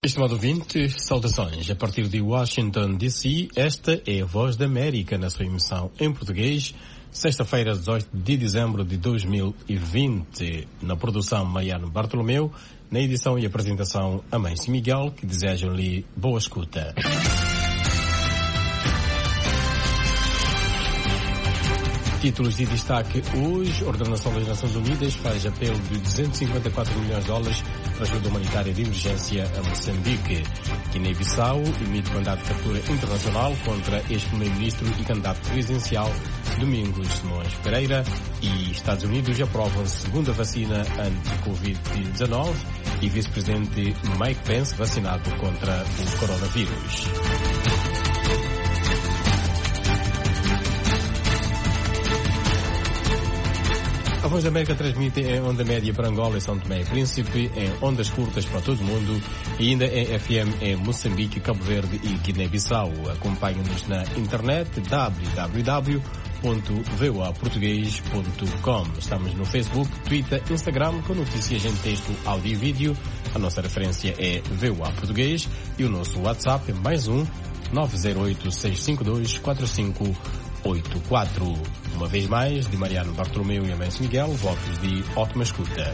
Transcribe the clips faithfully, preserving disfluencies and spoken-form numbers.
Estimado ouvinte, saudações. A partir de Washington, D C, esta é a Voz da América na sua emissão em português, sexta-feira, dezoito de dezembro de dois mil e vinte. Na produção, Mariano Bartolomeu, na edição e apresentação, Amâncio Miguel, que desejam-lhe boa escuta. Títulos de destaque hoje: a Ordenação das Nações Unidas faz apelo de duzentos e cinquenta e quatro milhões de dólares para ajuda humanitária de emergência a Moçambique. Guiné-Bissau emite mandato de captura internacional contra ex-primeiro-ministro e candidato presidencial Domingos Simões Pereira. E Estados Unidos aprovam segunda vacina anti-covid dezenove e vice-presidente Mike Pence vacinado contra o coronavírus. A Voz da América transmite em onda média para Angola e São Tomé e Príncipe, em ondas curtas para todo o mundo e ainda em F M em Moçambique, Cabo Verde e Guiné-Bissau. Acompanhe-nos na internet w w w ponto v o a português ponto com. Estamos no Facebook, Twitter, Instagram com notícias em texto, áudio e vídeo. A nossa referência é V O A Português e o nosso WhatsApp é mais um nove zero oito, seis cinco dois, quatro cinco oito quatro. Uma vez mais, de Mariano Bartolomeu e Amâncio Miguel, votos de ótima escuta.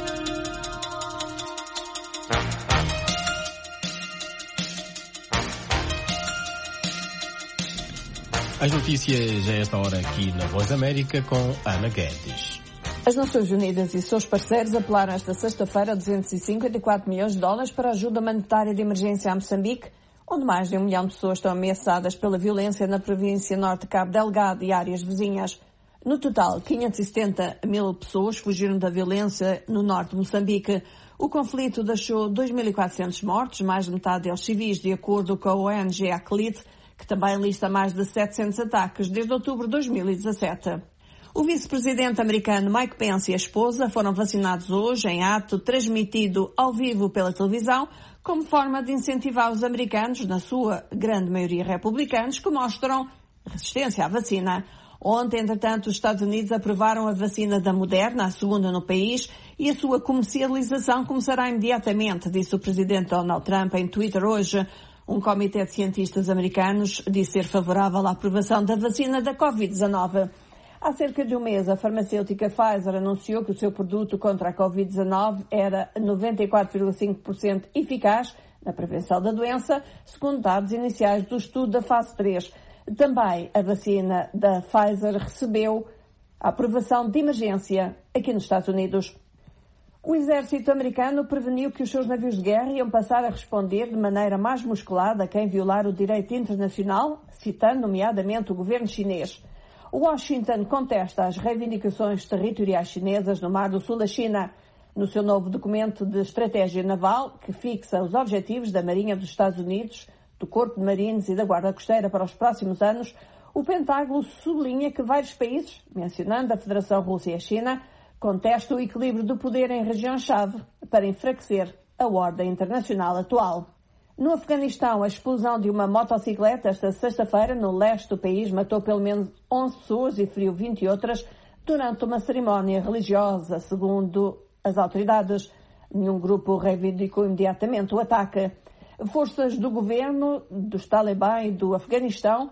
As notícias a esta hora aqui na Voz da América com Ana Guedes. As Nações Unidas e seus parceiros apelaram esta sexta-feira duzentos e cinquenta e quatro milhões de dólares para ajuda humanitária de emergência a Moçambique, onde mais de um milhão de pessoas estão ameaçadas pela violência na província norte de Cabo Delgado e áreas vizinhas. No total, quinhentos e setenta mil pessoas fugiram da violência no norte de Moçambique. O conflito deixou dois mil e quatrocentos mortos, mais de metade deles civis, de acordo com a O N G ACLID, que também lista mais de setecentos ataques desde outubro de dois mil e dezassete. O vice-presidente americano Mike Pence e a esposa foram vacinados hoje em ato transmitido ao vivo pela televisão, como forma de incentivar os americanos, na sua grande maioria republicanos, que mostram resistência à vacina. Ontem, entretanto, os Estados Unidos aprovaram a vacina da Moderna, a segunda no país, e a sua comercialização começará imediatamente, disse o presidente Donald Trump em Twitter hoje. Um comitê de cientistas americanos disse ser favorável à aprovação da vacina da covid dezenove. Há cerca de um mês, a farmacêutica Pfizer anunciou que o seu produto contra a covid dezenove era noventa e quatro vírgula cinco por cento eficaz na prevenção da doença, segundo dados iniciais do estudo da fase três. Também a vacina da Pfizer recebeu a aprovação de emergência aqui nos Estados Unidos. O exército americano preveniu que os seus navios de guerra iam passar a responder de maneira mais musculada a quem violar o direito internacional, citando nomeadamente o governo chinês. Washington contesta as reivindicações territoriais chinesas no Mar do Sul da China. No seu novo documento de estratégia naval, que fixa os objetivos da Marinha dos Estados Unidos, do Corpo de Marines e da Guarda Costeira para os próximos anos, o Pentágono sublinha que vários países, mencionando a Federação Russa e a China, contestam o equilíbrio do poder em região-chave para enfraquecer a ordem internacional atual. No Afeganistão, a explosão de uma motocicleta esta sexta-feira no leste do país matou pelo menos onze pessoas e feriu vinte outras durante uma cerimónia religiosa, segundo as autoridades. Nenhum grupo reivindicou imediatamente o ataque. Forças do governo, dos Talibã e do Afeganistão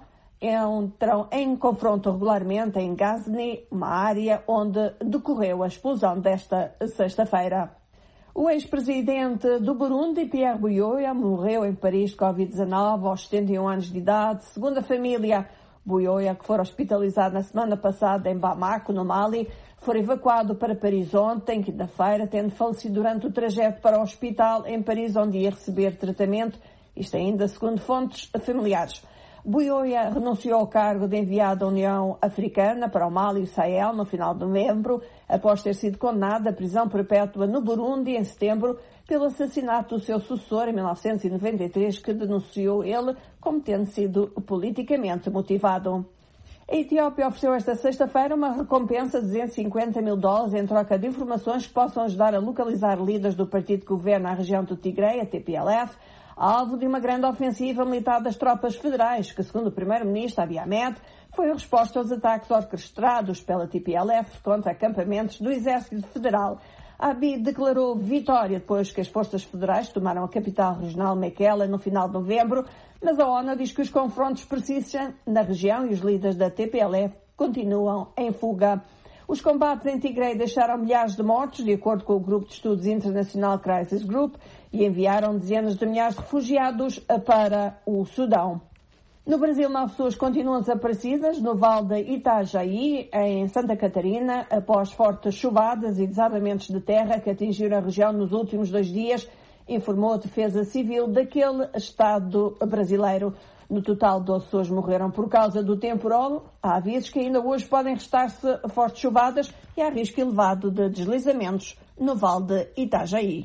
entram em confronto regularmente em Ghazni, uma área onde decorreu a explosão desta sexta-feira. O ex-presidente do Burundi, Pierre Buyoya, morreu em Paris de covid dezenove aos setenta e um anos de idade. Segundo a família, Buyoya, que foi hospitalizado na semana passada em Bamako, no Mali, foi evacuado para Paris ontem, quinta-feira, tendo falecido durante o trajeto para o hospital em Paris, onde ia receber tratamento, isto ainda segundo fontes familiares. Buyoya renunciou ao cargo de enviado da União Africana para o Mali e o Sahel no final de novembro, após ter sido condenado à prisão perpétua no Burundi em setembro pelo assassinato do seu sucessor em mil novecentos e noventa e três, que denunciou ele como tendo sido politicamente motivado. A Etiópia ofereceu esta sexta-feira uma recompensa de duzentos e cinquenta mil dólares em troca de informações que possam ajudar a localizar líderes do partido que governa a região do Tigre, a T P L F, alvo de uma grande ofensiva militar das tropas federais, que, segundo o primeiro-ministro Abiy Ahmed, foi a resposta aos ataques orquestrados pela T P L F contra acampamentos do Exército Federal. Abiy declarou vitória depois que as forças federais tomaram a capital regional Mekelle no final de novembro, mas a ONU diz que os confrontos persistem na região e os líderes da T P L F continuam em fuga. Os combates em Tigray deixaram milhares de mortos, de acordo com o Grupo de Estudos Internacional Crisis Group, e enviaram dezenas de milhares de refugiados para o Sudão. No Brasil, nove pessoas continuam desaparecidas no Vale de Itajaí, em Santa Catarina, após fortes chuvadas e desabamentos de terra que atingiram a região nos últimos dois dias, informou a Defesa Civil daquele estado brasileiro. No total, doze pessoas morreram por causa do temporal. Há avisos que ainda hoje podem restar-se fortes chuvadas e há risco elevado de deslizamentos no Vale de Itajaí.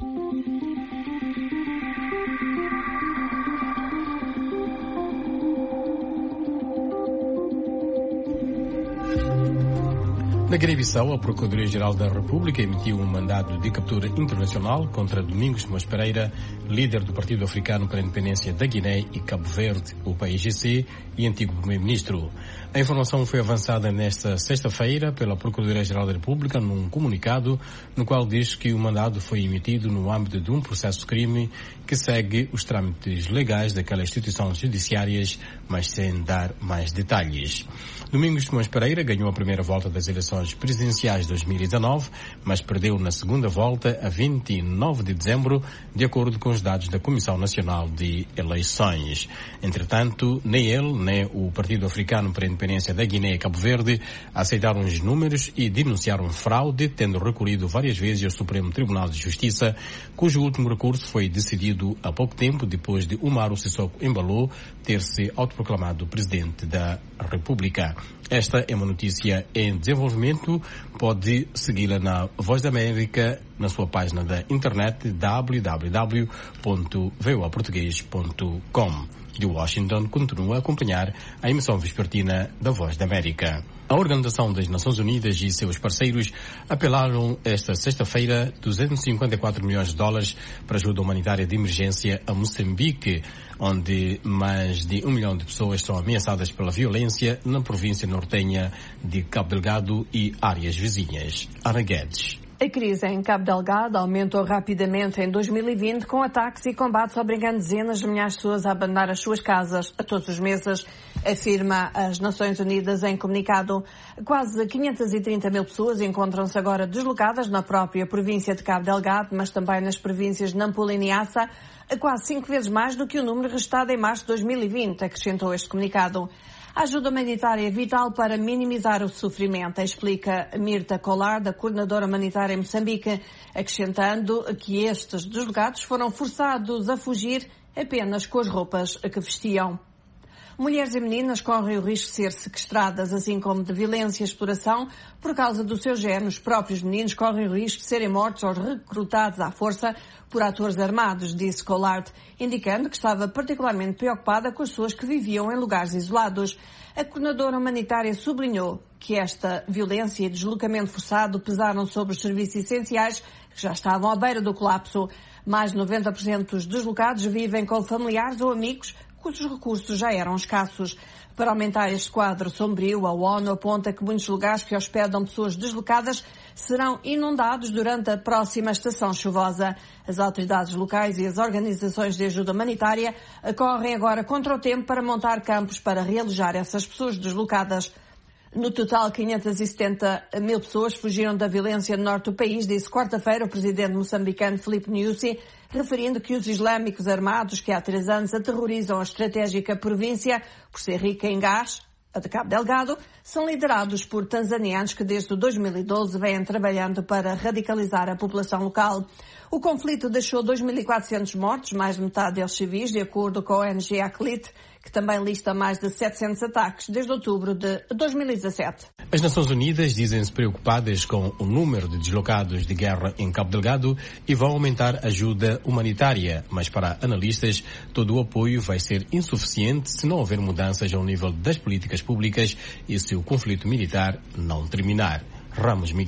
Na Guiné-Bissau, a Procuradoria-Geral da República emitiu um mandado de captura internacional contra Domingos Moas Pereira, líder do Partido Africano para a Independência da Guiné e Cabo Verde, o P I G C, e antigo primeiro-ministro. A informação foi avançada nesta sexta-feira pela Procuradoria-Geral da República num comunicado no qual diz que o mandado foi emitido no âmbito de um processo de crime que segue os trâmites legais daquelas instituições judiciárias, mas sem dar mais detalhes. Domingos Moas Pereira ganhou a primeira volta das eleições presidenciais de dois mil e dezanove, mas perdeu na segunda volta a vinte e nove de dezembro, de acordo com os dados da Comissão Nacional de Eleições. Entretanto, nem ele, nem o Partido Africano para a Independência da Guiné e Cabo Verde aceitaram os números e denunciaram fraude, tendo recorrido várias vezes ao Supremo Tribunal de Justiça, cujo último recurso foi decidido há pouco tempo, depois de Umaro Sissoko Embalo ter se autoproclamado presidente da República. Esta é uma notícia em desenvolvimento. Pode segui-la na Voz da América, na sua página da internet w w w ponto voa português ponto com. De Washington, continua a acompanhar a emissão vespertina da Voz da América. A Organização das Nações Unidas e seus parceiros apelaram esta sexta-feira duzentos e cinquenta e quatro milhões de dólares para ajuda humanitária de emergência a Moçambique, onde mais de um milhão de pessoas são ameaçadas pela violência na província nortenha de Cabo Delgado e áreas vizinhas. Ana Guedes. A crise em Cabo Delgado aumentou rapidamente em dois mil e vinte, com ataques e combates obrigando dezenas de milhares de pessoas a abandonar as suas casas a todos os meses, afirma as Nações Unidas em comunicado. Quase quinhentas e trinta mil pessoas encontram-se agora deslocadas na própria província de Cabo Delgado, mas também nas províncias de Nampula e Niassa, quase cinco vezes mais do que o número registrado em março de dois mil e vinte, acrescentou este comunicado. A ajuda humanitária é vital para minimizar o sofrimento, explica Mirta Colar, da Coordenadora Humanitária em Moçambique, acrescentando que estes deslocados foram forçados a fugir apenas com as roupas que vestiam. Mulheres e meninas correm o risco de ser sequestradas, assim como de violência e exploração por causa do seu género. Os próprios meninos correm o risco de serem mortos ou recrutados à força por atores armados, disse Collard, indicando que estava particularmente preocupada com as pessoas que viviam em lugares isolados. A coordenadora humanitária sublinhou que esta violência e deslocamento forçado pesaram sobre os serviços essenciais que já estavam à beira do colapso. Mais de noventa por cento dos deslocados vivem com familiares ou amigos cujos recursos já eram escassos. Para aumentar este quadro sombrio, a ONU aponta que muitos lugares que hospedam pessoas deslocadas serão inundados durante a próxima estação chuvosa. As autoridades locais e as organizações de ajuda humanitária correm agora contra o tempo para montar campos para realojar essas pessoas deslocadas. No total, quinhentas e setenta mil pessoas fugiram da violência no norte do país, disse quarta-feira o presidente moçambicano Filipe Nyusi, referindo que os islâmicos armados que há três anos aterrorizam a estratégica província por ser rica em gás, a de Cabo Delgado, são liderados por tanzanianos que desde dois mil e doze vêm trabalhando para radicalizar a população local. O conflito deixou dois mil e quatrocentos mortos, mais de metade deles civis, de acordo com a O N G Aclit, que também lista mais de setecentos ataques desde outubro de dois mil e dezassete. As Nações Unidas dizem-se preocupadas com o número de deslocados de guerra em Cabo Delgado e vão aumentar a ajuda humanitária, mas para analistas todo o apoio vai ser insuficiente se não houver mudanças ao nível das políticas públicas e se o conflito militar não terminar. Ramos Miguel.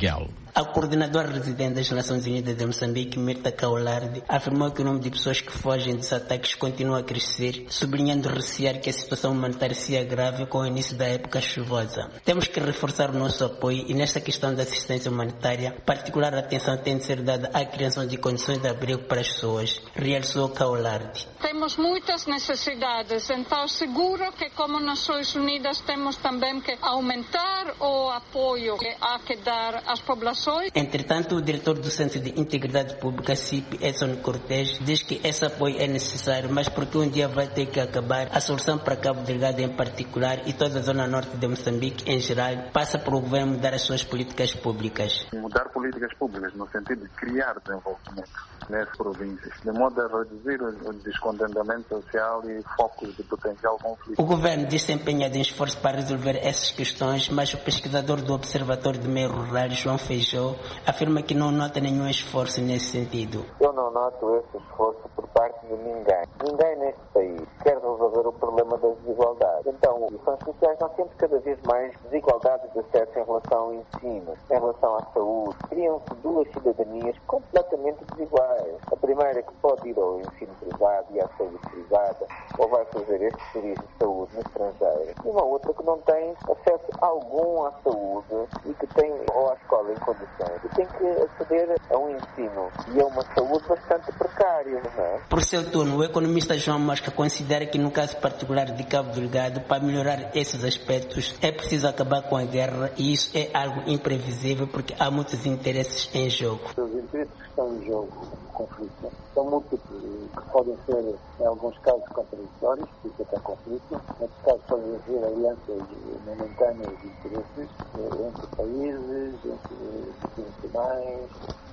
A coordenadora residente das Nações Unidas de Moçambique, Mirta Kaulardi, afirmou que o número de pessoas que fogem dos ataques continua a crescer, sublinhando recear que a situação humanitária se agrave com o início da época chuvosa. Temos que reforçar o nosso apoio e nesta questão da assistência humanitária, particular atenção tem de ser dada à criação de condições de abrigo para as pessoas, realçou Kaulardi. Temos muitas necessidades, então seguro que como Nações Unidas temos também que aumentar o apoio que há que dar às populações. Entretanto, o diretor do Centro de Integridade Pública, C I P, Edson Cortés, diz que esse apoio é necessário, mas porque um dia vai ter que acabar, a solução para Cabo Delgado em particular e toda a zona norte de Moçambique em geral, passa por o governo mudar as suas políticas públicas. Mudar políticas públicas no sentido de criar desenvolvimento nessas províncias, de modo a reduzir o descontentamento social e focos de potencial conflito. O governo diz se empenhado em esforço para resolver essas questões, mas o pesquisador do Observatório de Meio Rural, João Feijó, afirma que não nota nenhum esforço nesse sentido. Eu não noto esse esforço por parte de ninguém. Ninguém neste país quer resolver o problema das desigualdades. Então, as questões sociais, nós temos cada vez mais desigualdades de acesso em relação ao ensino, em relação à saúde. Criam-se duas cidadanias completamente desiguais. A primeira que pode ir ao ensino privado e à saúde privada, ou vai fazer este turismo de saúde no estrangeiro. E uma outra que não tem acesso algum à saúde e que tem, ou à escola em condições, e tem que aceder a um ensino e a uma saúde bastante precária, não é? Por seu turno, o economista João Mosca considera que no caso particular de Cabo Delgado, para melhorar esses aspectos, é preciso acabar com a guerra e isso é algo imprevisível porque há muitos interesses em jogo. Os interesses que estão em jogo no conflito são múltiplos, que podem ser, em alguns casos, contraditórios, por isso até conflito. Em outros casos, podem haver alianças momentâneas de interesses entre países, entre internacionais,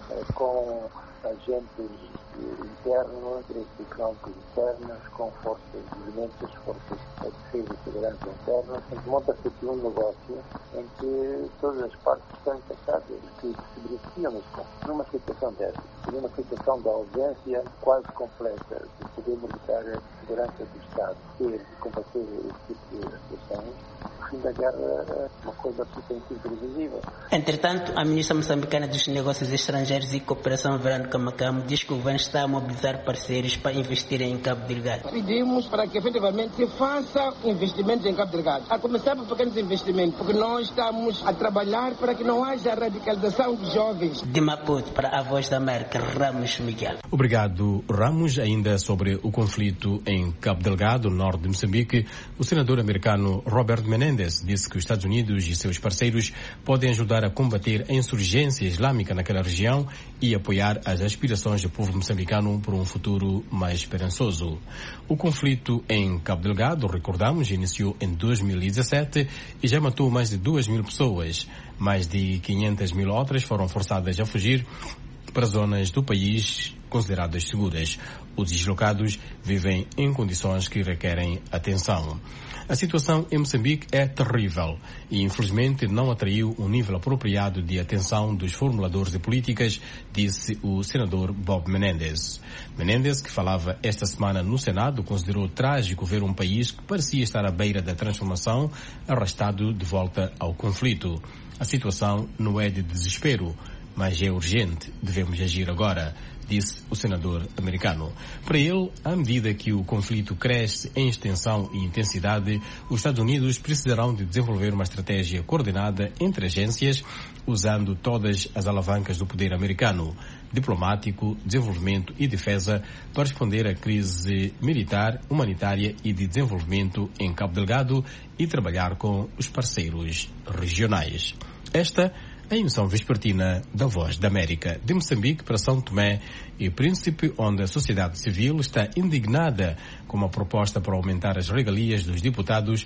com agentes internos, interesses económicos internos, com forças violentas, forças de defesa e segurança internas. Monta-se aqui um negócio em que todas as partes estão interessadas, que se beneficiam desse conflito. Numa situação dessa, numa situação da ausência quase completa do poder militar e de segurança do Estado, ter de combater esse tipo de situações, o fim da guerra é uma coisa absolutamente imprevisível. Entretanto, a ministra moçambicana dos Negócios Estrangeiros e Cooperação, Verônica Macamo, diz que o governo está a mobilizar parceiros para investirem em Cabo Delgado. Pedimos para que efetivamente se faça investimentos em Cabo Delgado, a começar por pequenos investimentos, porque nós estamos a trabalhar para que não haja radicalização de jovens. De Maputo, para a Voz da América, Ramos Miguel. Obrigado, Ramos. Ainda sobre o conflito em Cabo Delgado, norte de Moçambique, o senador americano Robert Menendez disse que os Estados Unidos e seus parceiros podem ajudar a combater a insurgência islâmica naquela região e apoiar as aspirações do povo moçambicano por um futuro mais esperançoso. O conflito em Cabo Delgado, recordamos, iniciou em dois mil e dezassete e já matou mais de duas mil pessoas. Mais de quinhentas mil outras foram forçadas a fugir para zonas do país consideradas seguras. Os deslocados vivem em condições que requerem atenção. A situação em Moçambique é terrível e, infelizmente, não atraiu um nível apropriado de atenção dos formuladores de políticas, disse o senador Bob Menendez. Menendez, que falava esta semana no Senado, considerou trágico ver um país que parecia estar à beira da transformação arrastado de volta ao conflito. A situação não é de desespero, mas é urgente. Devemos agir agora, disse o senador americano. Para ele, à medida que o conflito cresce em extensão e intensidade, os Estados Unidos precisarão de desenvolver uma estratégia coordenada entre agências, usando todas as alavancas do poder americano, diplomático, desenvolvimento e defesa, para responder à crise militar, humanitária e de desenvolvimento em Cabo Delgado e trabalhar com os parceiros regionais. Esta a emissão vespertina da Voz da América, de Moçambique para São Tomé e Príncipe, onde a sociedade civil está indignada com a proposta para aumentar as regalias dos deputados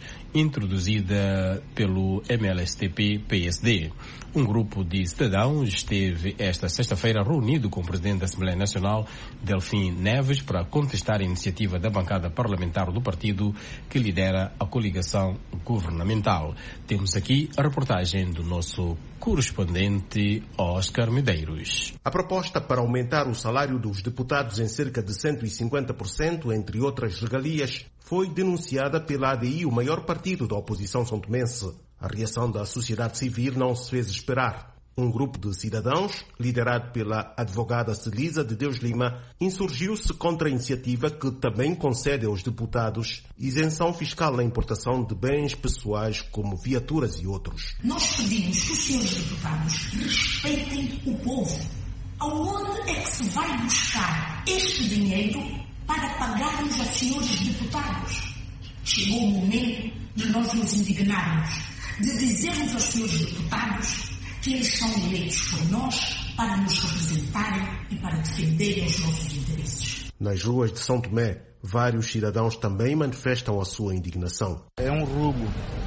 introduzida pelo M L S T P-P S D. Um grupo de cidadãos esteve esta sexta-feira reunido com o presidente da Assembleia Nacional, Delfim Neves, para contestar a iniciativa da bancada parlamentar do partido que lidera a coligação governamental. Temos aqui a reportagem do nosso correspondente Oscar Medeiros. A proposta para aumentar o salário dos deputados em cerca de cento e cinquenta por cento, entre outras regalias, foi denunciada pela A D I, o maior partido da oposição são-tomense. A reação da sociedade civil não se fez esperar. Um grupo de cidadãos, liderado pela advogada Celisa de Deus Lima, insurgiu-se contra a iniciativa que também concede aos deputados isenção fiscal na importação de bens pessoais como viaturas e outros. Nós pedimos que os senhores deputados respeitem o povo. Aonde é que se vai buscar este dinheiro para pagarmos aos senhores deputados? Chegou o momento de nós nos indignarmos, de dizermos aos senhores deputados que eles são eleitos por nós para nos representarem e para defenderem os nossos interesses. Nas ruas de São Tomé, vários cidadãos também manifestam a sua indignação. É um roubo.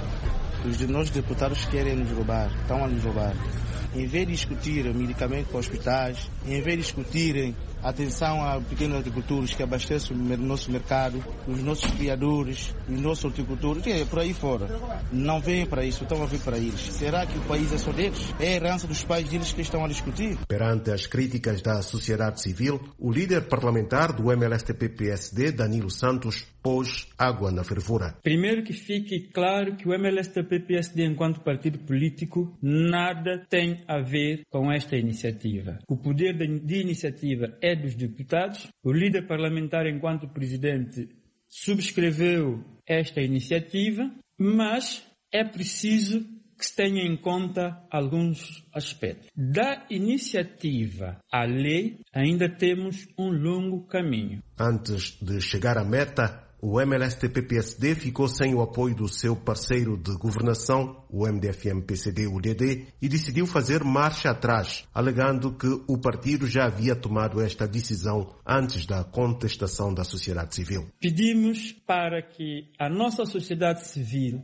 Os de nós deputados querem nos roubar, estão a nos roubar. Em vez de discutir medicamentos para hospitais, em vez de discutirem atenção a pequenos agricultores que abastecem o nosso mercado, os nossos criadores, os nossos horticultores, é por aí fora. Não vêm para isso, estão a vir para eles. Será que o país é só deles? É a herança dos pais deles que estão a discutir? Perante as críticas da sociedade civil, o líder parlamentar do M L S T P P S D, Danilo Santos, pôs água na fervura. Primeiro que fique claro que o M L S T P P S D, enquanto partido político, nada tem a ver com esta iniciativa. O poder de iniciativa é dos deputados. O líder parlamentar, enquanto presidente, subscreveu esta iniciativa, mas é preciso que se tenha em conta alguns aspectos. Da iniciativa à lei, ainda temos um longo caminho. Antes de chegar à meta, o M L S T P P S D ficou sem o apoio do seu parceiro de governação, o M D F M P C D U D D, e decidiu fazer marcha atrás, alegando que o partido já havia tomado esta decisão antes da contestação da sociedade civil. Pedimos para que a nossa sociedade civil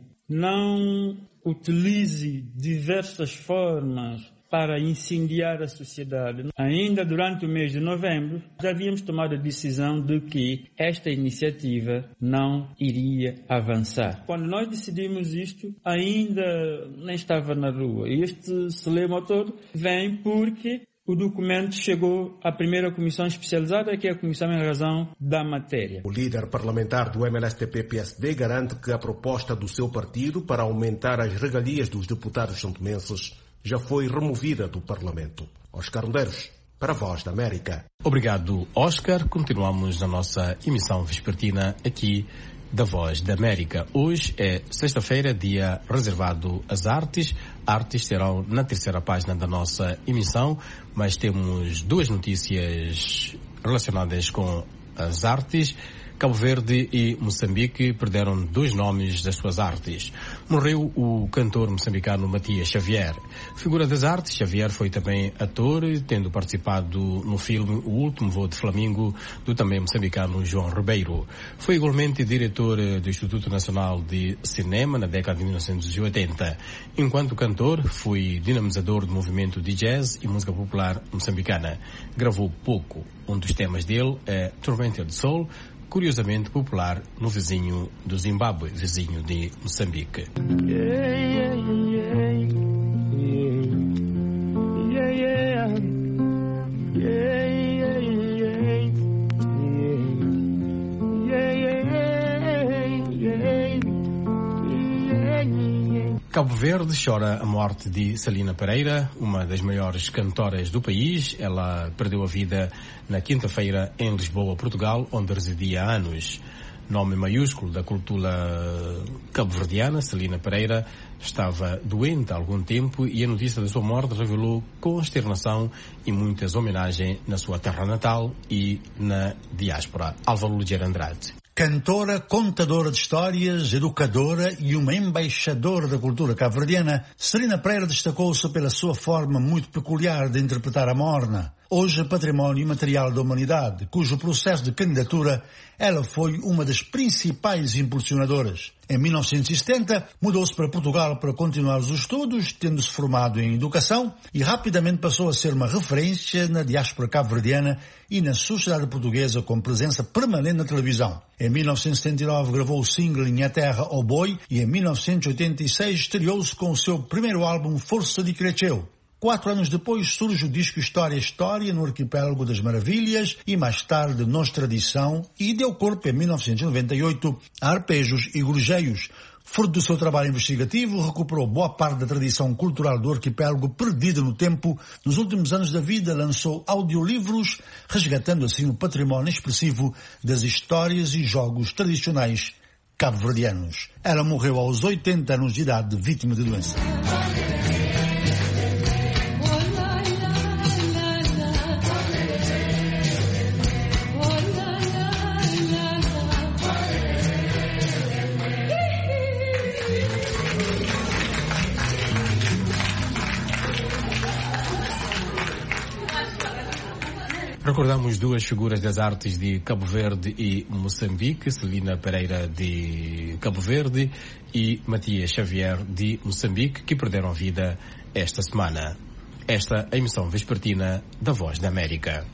não utilize diversas formas para incendiar a sociedade. Ainda durante o mês de novembro, já havíamos tomado a decisão de que esta iniciativa não iria avançar. Quando nós decidimos isto, ainda nem estava na rua. E este celeuma todo vem porque o documento chegou à primeira comissão especializada, que é a Comissão em Razão da Matéria. O líder parlamentar do M L S T P P S D garante que a proposta do seu partido para aumentar as regalias dos deputados santomenses já foi removida do Parlamento. Oscar Medeiros, para a Voz da América. Obrigado, Oscar. Continuamos na nossa emissão vespertina aqui da Voz da América. Hoje é sexta-feira, dia reservado às artes. Artes serão na terceira página da nossa emissão, mas temos duas notícias relacionadas com as artes. Cabo Verde e Moçambique perderam dois nomes das suas artes. Morreu o cantor moçambicano Matias Xavier. Figura das artes, Xavier foi também ator, tendo participado no filme O Último Voo de Flamingo, do também moçambicano João Ribeiro. Foi igualmente diretor do Instituto Nacional de Cinema na década de mil novecentos e oitenta. Enquanto cantor, foi dinamizador do movimento de jazz e música popular moçambicana. Gravou pouco. Um dos temas dele é Tormented Soul, curiosamente popular no vizinho do Zimbábue, vizinho de Moçambique. Yeah, yeah, yeah, yeah, yeah, yeah, yeah. Cabo Verde chora a morte de Celina Pereira, uma das maiores cantoras do país. Ela perdeu a vida na quinta-feira em Lisboa, Portugal, onde residia há anos. Nome maiúsculo da cultura cabo-verdiana, Celina Pereira estava doente há algum tempo e a notícia da sua morte revelou consternação e muitas homenagens na sua terra natal e na diáspora. Álvaro Ligeiro Andrade. Cantora, contadora de histórias, educadora e uma embaixadora da cultura cabo-verdiana, Celina Pereira destacou-se pela sua forma muito peculiar de interpretar a morna. Hoje património imaterial da humanidade, cujo processo de candidatura ela foi uma das principais impulsionadoras. Em mil novecentos e setenta, mudou-se para Portugal para continuar os estudos, tendo-se formado em educação e rapidamente passou a ser uma referência na diáspora cabo-verdiana e na sociedade portuguesa com presença permanente na televisão. Em mil novecentos e setenta e nove gravou o single Minha Terra, O Boi e em mil novecentos e oitenta e seis estreou-se com o seu primeiro álbum Força de Cresceu. Quatro anos depois surge o disco História História no Arquipélago das Maravilhas e mais tarde Nos Tradição e deu corpo em mil novecentos e noventa e oito a Arpejos e Gorjeios, Fruto do seu trabalho investigativo, recuperou boa parte da tradição cultural do arquipélago perdida no tempo. Nos últimos anos da vida, lançou audiolivros, resgatando assim o património expressivo das histórias e jogos tradicionais cabo-verdianos. Ela morreu aos oitenta anos de idade, vítima de doença. Recordamos duas figuras das artes de Cabo Verde e Moçambique, Celina Pereira de Cabo Verde e Matias Xavier de Moçambique, que perderam a vida esta semana. Esta é a emissão vespertina da Voz da América.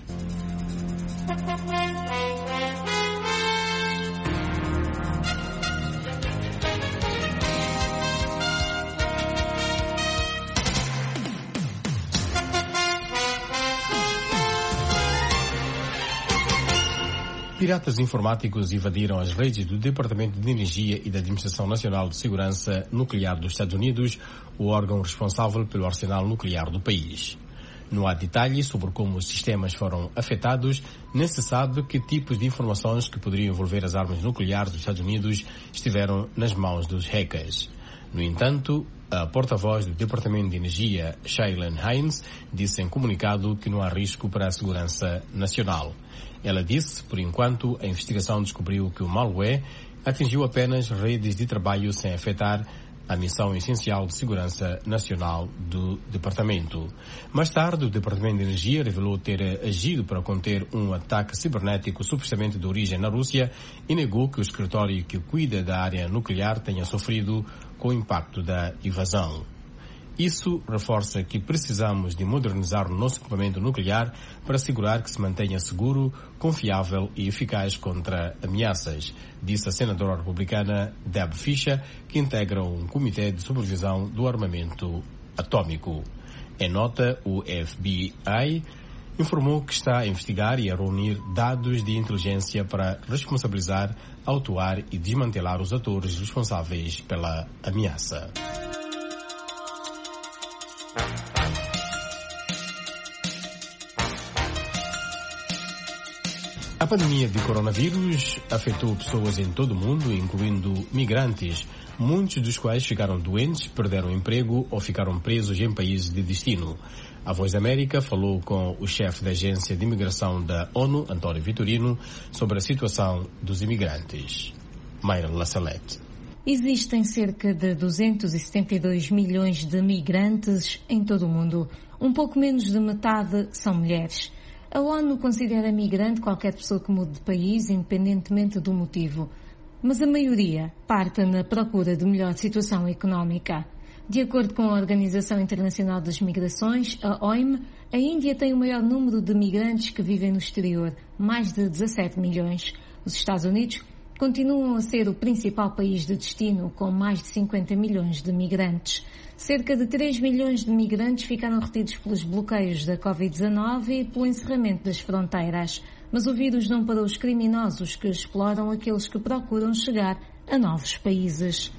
Piratas informáticos invadiram as redes do Departamento de Energia e da Administração Nacional de Segurança Nuclear dos Estados Unidos, o órgão responsável pelo arsenal nuclear do país. Não há detalhes sobre como os sistemas foram afetados, nem se sabe que tipos de informações que poderiam envolver as armas nucleares dos Estados Unidos estiveram nas mãos dos hackers. No entanto, a porta-voz do Departamento de Energia, Shailen Hines, disse em comunicado que não há risco para a segurança nacional. Ela disse, por enquanto, a investigação descobriu que o malware atingiu apenas redes de trabalho sem afetar a missão essencial de segurança nacional do departamento. Mais tarde, o Departamento de Energia revelou ter agido para conter um ataque cibernético supostamente de origem na Rússia e negou que o escritório que cuida da área nuclear tenha sofrido com o impacto da invasão. Isso reforça que precisamos de modernizar o nosso equipamento nuclear para assegurar que se mantenha seguro, confiável e eficaz contra ameaças, disse a senadora republicana Deb Fischer, que integra um comitê de supervisão do armamento atômico. Em nota, o F B I informou que está a investigar e a reunir dados de inteligência para responsabilizar, autuar e desmantelar os atores responsáveis pela ameaça. A pandemia de coronavírus afetou pessoas em todo o mundo, incluindo migrantes, muitos dos quais ficaram doentes, perderam emprego ou ficaram presos em países de destino. A Voz da América falou com o chefe da Agência de Imigração da ONU, António Vitorino, sobre a situação dos imigrantes. Mayra Lassalete. Existem cerca de duzentos e setenta e dois milhões de migrantes em todo o mundo. Um pouco menos de metade são mulheres. A ONU considera migrante qualquer pessoa que mude de país, independentemente do motivo. Mas a maioria parte na procura de melhor situação económica. De acordo com a Organização Internacional das Migrações, a O I M, a Índia tem o maior número de migrantes que vivem no exterior, mais de dezassete milhões. Os Estados Unidos continuam a ser o principal país de destino, com mais de cinquenta milhões de migrantes. Cerca de três milhões de migrantes ficaram retidos pelos bloqueios da covid dezanove e pelo encerramento das fronteiras. Mas o vírus não parou os criminosos que exploram aqueles que procuram chegar a novos países.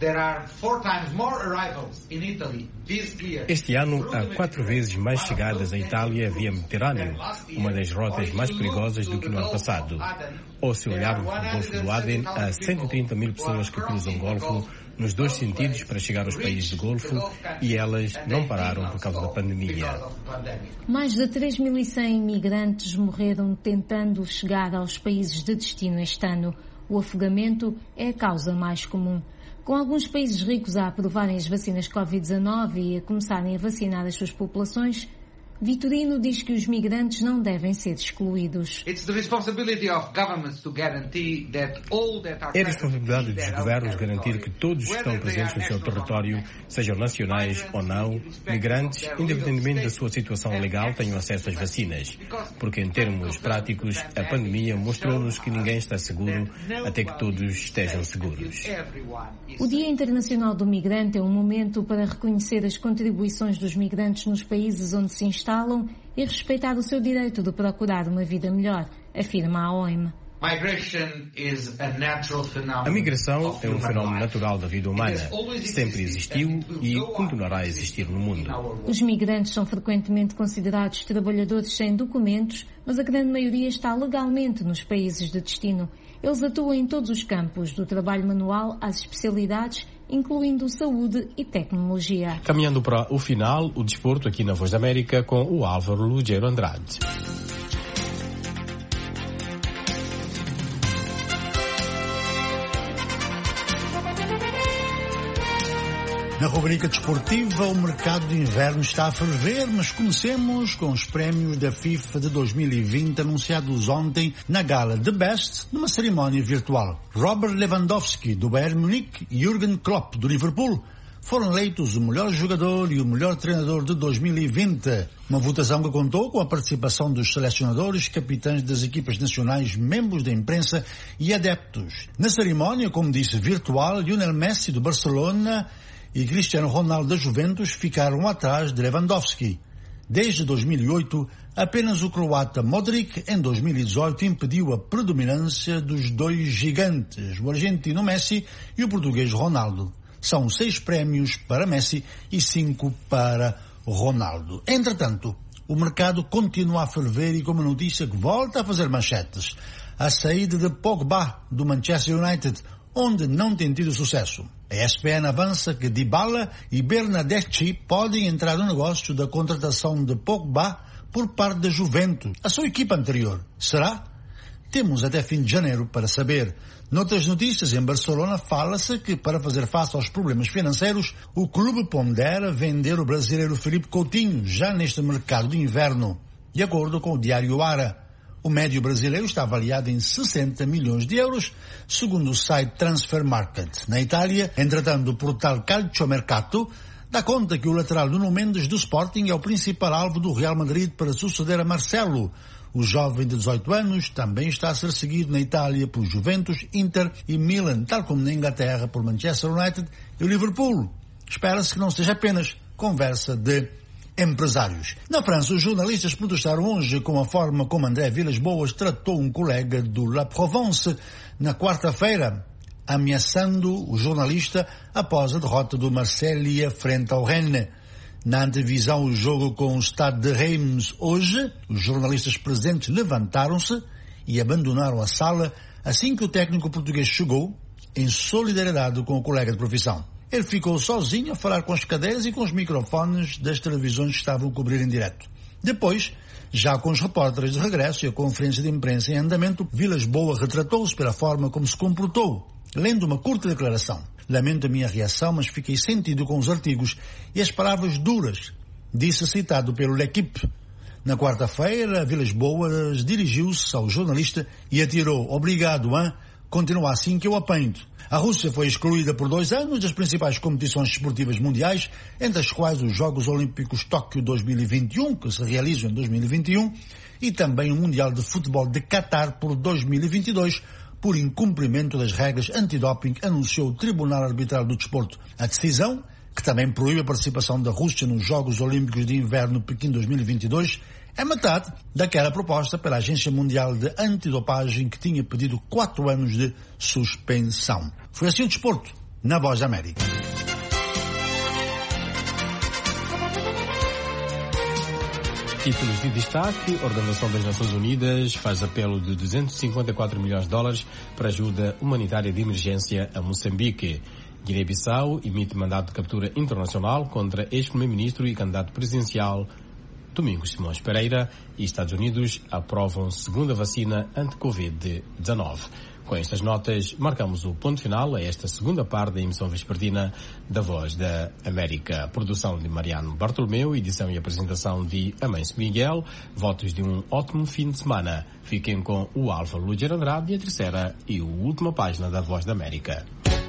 Este ano há quatro vezes mais chegadas à Itália via Mediterrâneo, uma das rotas mais perigosas do que no ano passado. Ou se olharmos para o Golfo do Aden, há cento e trinta mil pessoas que cruzam o Golfo nos dois sentidos para chegar aos países do Golfo e elas não pararam por causa da pandemia. Mais de três mil e cem imigrantes morreram tentando chegar aos países de destino este ano. O afogamento é a causa mais comum. Com alguns países ricos a aprovarem as vacinas covid dezanove e a começarem a vacinar as suas populações, Vitorino diz que os migrantes não devem ser excluídos. É responsabilidade dos governos garantir que todos que estão presentes no seu território, sejam nacionais ou não, migrantes, independentemente da sua situação legal, tenham acesso às vacinas. Porque, em termos práticos, a pandemia mostrou-nos que ninguém está seguro até que todos estejam seguros. O Dia Internacional do Migrante é um momento para reconhecer as contribuições dos migrantes nos países onde se instalam e respeitar o seu direito de procurar uma vida melhor, afirma a O I M. A migração é um fenómeno natural da vida humana. Sempre existiu e continuará a existir no mundo. Os migrantes são frequentemente considerados trabalhadores sem documentos, mas a grande maioria está legalmente nos países de destino. Eles atuam em todos os campos, do trabalho manual às especialidades, incluindo saúde e tecnologia. Caminhando para o final, o desporto aqui na Voz da América com o Álvaro Lugero Andrade. Na rubrica desportiva, o mercado de inverno está a ferver, mas comecemos com os prémios da FIFA de dois mil e vinte anunciados ontem na gala The Best, numa cerimónia virtual. Robert Lewandowski, do Bayern Munique, e Jürgen Klopp, do Liverpool, foram eleitos o melhor jogador e o melhor treinador de dois mil e vinte. Uma votação que contou com a participação dos selecionadores, capitães das equipas nacionais, membros da imprensa e adeptos. Na cerimónia, como disse, virtual, Lionel Messi, do Barcelona, e Cristiano Ronaldo da Juventus ficaram atrás de Lewandowski. Desde dois mil e oito, apenas o croata Modric, em dois mil e dezoito, impediu a predominância dos dois gigantes, o argentino Messi e o português Ronaldo. São seis prémios para Messi e cinco para Ronaldo. Entretanto, o mercado continua a ferver e com uma notícia que volta a fazer manchetes: a saída de Pogba do Manchester United, onde não tem tido sucesso. A E S P N avança que Dybala e Bernardeschi podem entrar no negócio da contratação de Pogba por parte da Juventus, a sua equipa anterior. Será? Temos até fim de janeiro para saber. Noutras notícias, em Barcelona fala-se que, para fazer face aos problemas financeiros, o clube pondera vender o brasileiro Felipe Coutinho, já neste mercado de inverno. De acordo com o diário Ara, o médio brasileiro está avaliado em sessenta milhões de euros, segundo o site Transfer Market. Na Itália, entretanto, o portal Calciomercato dá conta que o lateral Nuno Mendes do Sporting é o principal alvo do Real Madrid para suceder a Marcelo. O jovem de dezoito anos também está a ser seguido na Itália por Juventus, Inter e Milan, tal como na Inglaterra por Manchester United e o Liverpool. Espera-se que não seja apenas conversa de empresários. Na França, os jornalistas protestaram hoje com a forma como André Villas-Boas tratou um colega do La Provence na quarta-feira, ameaçando o jornalista após a derrota do Marseille frente ao Rennes. Na antevisão, o jogo com o Stade de Reims hoje, os jornalistas presentes levantaram-se e abandonaram a sala assim que o técnico português chegou, em solidariedade com o colega de profissão. Ele ficou sozinho a falar com as cadeiras e com os microfones das televisões que estavam a cobrir em direto. Depois, já com os repórteres de regresso e a conferência de imprensa em andamento, Villas-Boas retratou-se pela forma como se comportou, lendo uma curta declaração. Lamento a minha reação, mas fiquei sentido com os artigos e as palavras duras, disse citado pelo L'Equipe. Na quarta-feira, Villas-Boas dirigiu-se ao jornalista e atirou: obrigado, hein? Continua assim que eu apanho. A Rússia foi excluída por dois anos das principais competições desportivas mundiais, entre as quais os Jogos Olímpicos Tóquio dois mil e vinte e um, que se realizam em dois mil e vinte e um, e também o Mundial de Futebol de Qatar por dois mil e vinte e dois, por incumprimento das regras antidoping, anunciou o Tribunal Arbitral do Desporto. A decisão, que também proíbe a participação da Rússia nos Jogos Olímpicos de Inverno Pequim dois mil e vinte e dois, é metade daquela proposta pela Agência Mundial de Antidopagem, que tinha pedido quatro anos de suspensão. Foi assim o desporto, na Voz da América. Títulos de destaque: a Organização das Nações Unidas faz apelo de duzentos e cinquenta e quatro milhões de dólares para ajuda humanitária de emergência a Moçambique. Guiné-Bissau emite mandato de captura internacional contra ex-primeiro-ministro e candidato presidencial Domingos Simões Pereira, e Estados Unidos aprovam segunda vacina anti-covid dezenove. Com estas notas, marcamos o ponto final a esta segunda parte da emissão vespertina da Voz da América. Produção de Mariano Bartolomeu, edição e apresentação de Amâncio Miguel. Votos de um ótimo fim de semana. Fiquem com o Álvaro Lugero Andrade e a terceira e a última página da Voz da América.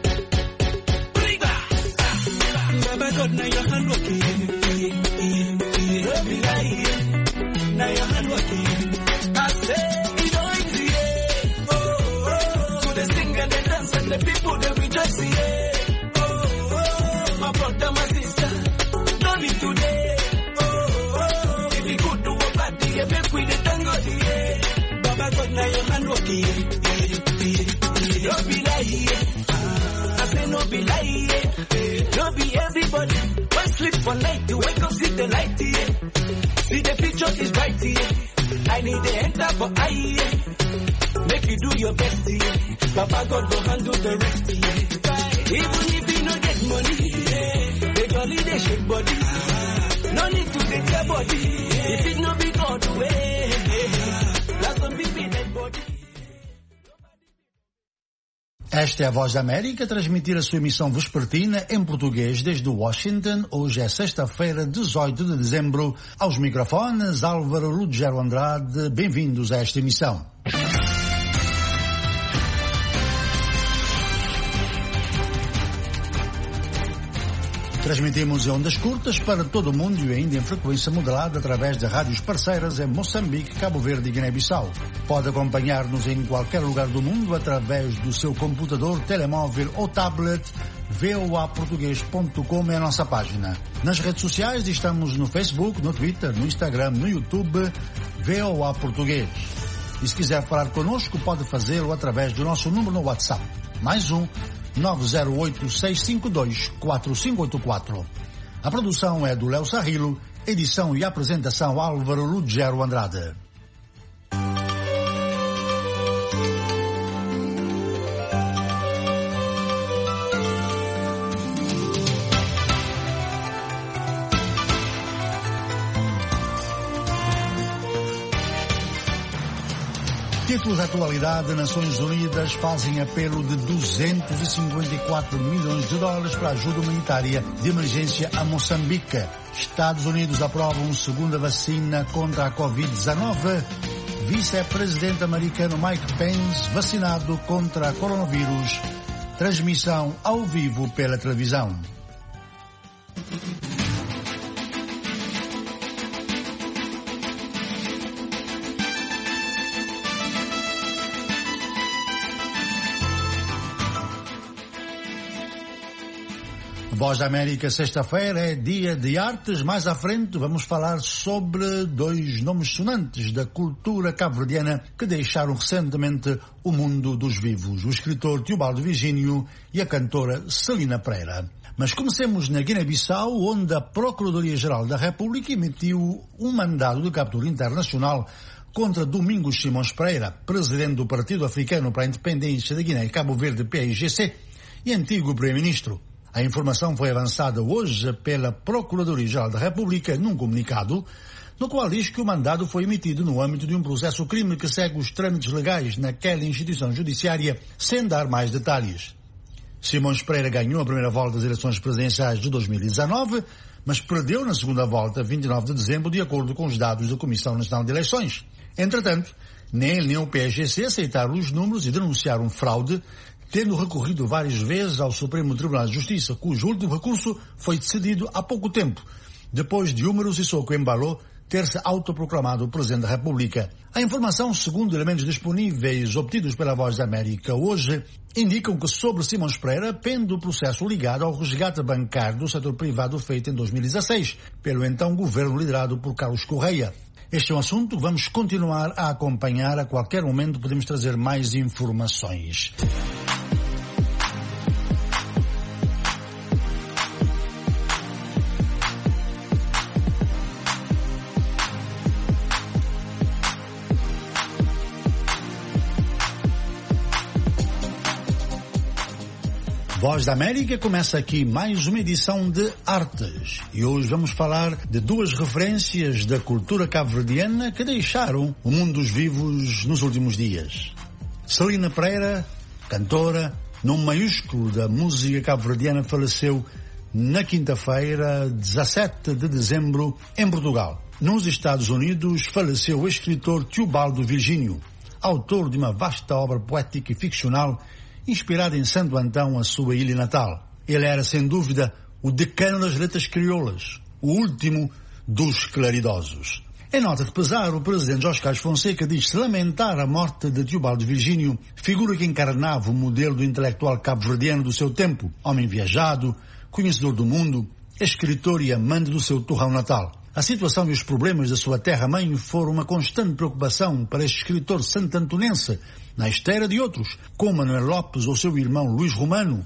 The people that we just see, oh, oh, my brother, my sister, don't be today, oh, oh, if you could do a party, make we the tango, yeah, Baba God, now your hand working. be everybody. Why sleep for night? You wake up, see the light, yeah. See the future is bright, yeah. I need to enter for I, yeah. Make you do your best, yeah. Papa God will handle the rest, yeah. Even if you don't get money, yeah. They only they shake body. No need to get your body. If it no be God way, that's some people dead body. Esta é a Voz da América, transmitir a sua emissão vespertina em português desde Washington. Hoje é sexta-feira, dezoito de dezembro. Aos microfones, Álvaro Lugero Andrade. Bem-vindos a esta emissão. Transmitimos em ondas curtas para todo o mundo e ainda em frequência modulada através de rádios parceiras em Moçambique, Cabo Verde e Guiné-Bissau. Pode acompanhar-nos em qualquer lugar do mundo através do seu computador, telemóvel ou tablet. v o a português ponto com é a nossa página. Nas redes sociais estamos no Facebook, no Twitter, no Instagram, no YouTube, V O A Português. E se quiser falar connosco, pode fazê-lo através do nosso número no WhatsApp. Mais um, nove zero oito, seis cinco dois, quatro cinco oito quatro. A produção é do Léo Sarrilo, edição e apresentação Álvaro Lugero Andrade. Títulos da atualidade: Nações Unidas fazem apelo de duzentos e cinquenta e quatro milhões de dólares para ajuda humanitária de emergência a Moçambique. Estados Unidos aprovam segunda vacina contra a covid dezenove. Vice-presidente americano Mike Pence vacinado contra coronavírus. Transmissão ao vivo pela televisão. Voz da América, sexta-feira é dia de artes. Mais à frente vamos falar sobre dois nomes sonantes da cultura cabo-verdiana que deixaram recentemente o mundo dos vivos: o escritor Teobaldo Virgínio e a cantora Celina Pereira. Mas comecemos na Guiné-Bissau, onde a Procuradoria-Geral da República emitiu um mandado de captura internacional contra Domingos Simões Pereira, presidente do Partido Africano para a Independência da Guiné e Cabo Verde, P I G C, e antigo primeiro-ministro. A informação foi avançada hoje pela Procuradoria-Geral da República num comunicado, no qual diz que o mandado foi emitido no âmbito de um processo crime que segue os trâmites legais naquela instituição judiciária, sem dar mais detalhes. Simões Pereira ganhou a primeira volta das eleições presidenciais de dois mil e dezanove, mas perdeu na segunda volta, vinte e nove de dezembro, de acordo com os dados da Comissão Nacional de Eleições. Entretanto, nem ele nem o P S G C aceitaram os números e denunciaram fraude, tendo recorrido várias vezes ao Supremo Tribunal de Justiça, cujo último recurso foi decidido há pouco tempo, depois de Húmero Sissoko Embaló ter-se autoproclamado Presidente da República. A informação, segundo elementos disponíveis obtidos pela Voz da América hoje, indicam que sobre Simões Pereira pende o processo ligado ao resgate bancário do setor privado feito em dois mil e dezasseis, pelo então governo liderado por Carlos Correia. Este é um assunto que vamos continuar a acompanhar. A qualquer momento podemos trazer mais informações. Voz da América começa aqui mais uma edição de Artes. E hoje vamos falar de duas referências da cultura cabo-verdiana que deixaram o mundo dos vivos nos últimos dias. Celina Pereira, cantora, nome maiúsculo da música cabo-verdiana, faleceu na quinta-feira, dezassete de dezembro, em Portugal. Nos Estados Unidos, faleceu o escritor Teobaldo Virgínio, autor de uma vasta obra poética e ficcional inspirada em Santo Antão, a sua ilha natal. Ele era, sem dúvida, o decano das letras crioulas, o último dos claridosos. Em nota de pesar, o presidente Jorge Carlos Fonseca diz-se lamentar a morte de Teobaldo Virgínio, figura que encarnava o modelo do intelectual cabo-verdiano do seu tempo, homem viajado, conhecedor do mundo, escritor e amante do seu torrão natal. A situação e os problemas da sua terra-mãe foram uma constante preocupação para este escritor santantonense, na esteira de outros, como Manuel Lopes ou seu irmão Luís Romano,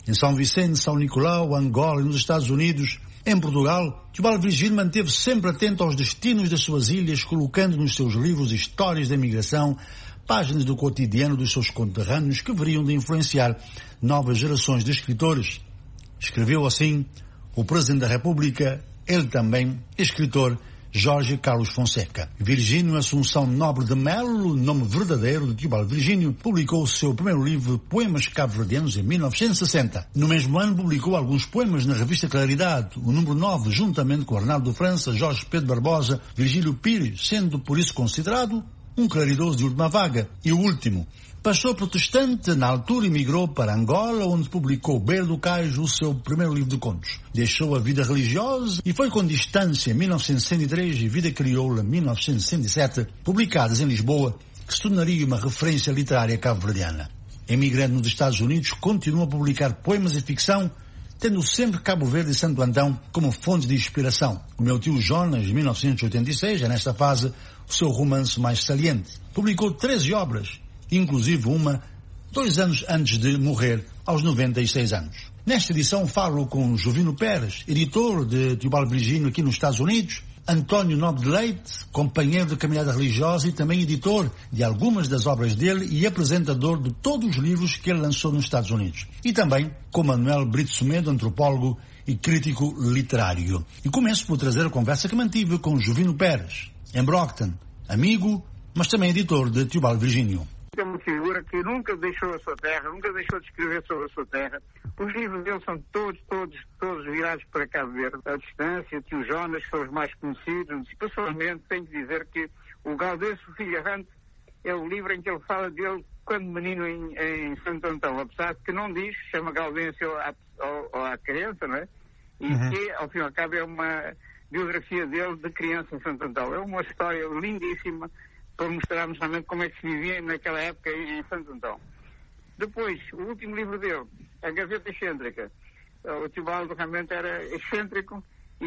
Em São Vicente, São Nicolau, Angola e nos Estados Unidos, em Portugal, Teobaldo Virgílio manteve sempre atento aos destinos das suas ilhas, colocando nos seus livros histórias da imigração, páginas do cotidiano dos seus conterrâneos que veriam de influenciar novas gerações de escritores. Escreveu assim o Presidente da República, ele também, escritor, Jorge Carlos Fonseca. Virgínio Assunção Nobre de Melo, nome verdadeiro de Teobaldo Virgínio, publicou o seu primeiro livro, Poemas Cabo-Verdianos, em mil novecentos e sessenta. No mesmo ano, publicou alguns poemas na revista Claridade, o número nove, juntamente com Arnaldo França, Jorge Pedro Barbosa, Virgílio Pires, sendo por isso considerado um claridoso de última vaga. E o último, passou protestante, na altura emigrou para Angola, onde publicou Beira do Cais, o seu primeiro livro de contos. Deixou a vida religiosa e foi com Distância, em mil novecentos e sessenta e três, e Vida Crioula, em mil novecentos e sessenta e sete, publicadas em Lisboa, que se tornaria uma referência literária cabo-verdiana. Emigrante nos Estados Unidos, continua a publicar poemas e ficção, tendo sempre Cabo Verde e Santo Antão como fontes de inspiração. O Meu Tio Jonas, em mil novecentos e oitenta e seis, é nesta fase o seu romance mais saliente. Publicou treze obras, inclusive uma dois anos antes de morrer, aos noventa e seis anos. Nesta edição falo com Jovino Pérez, editor de Teobaldo Virgínio aqui nos Estados Unidos, António Nobre de Leite, companheiro de caminhada religiosa e também editor de algumas das obras dele e apresentador de todos os livros que ele lançou nos Estados Unidos. E também com Manuel Brito Semedo, antropólogo e crítico literário. E começo por trazer a conversa que mantive com Jovino Pérez, em Brockton, amigo, mas também editor de Teobaldo Virgínio. É uma figura que nunca deixou a sua terra, nunca deixou de escrever sobre a sua terra. Os livros dele são todos, todos, todos virados para Cabo Verde. A Distância, Tio Jonas, que são os mais conhecidos. Pessoalmente, tenho que dizer que o Gaudencio Filho Errante é o livro em que ele fala dele quando menino em, em Santo Antão. Apesar de que não diz, chama Gaudencio à, à, à criança, não é? E uhum. que, ao fim e ao cabo, é uma biografia dele de criança em Santo Antão. É uma história lindíssima para mostrarmos realmente como é que se vivia naquela época em Santo Antão. Depois, o último livro dele, A Gaveta Excêntrica. O Teobaldo realmente era excêntrico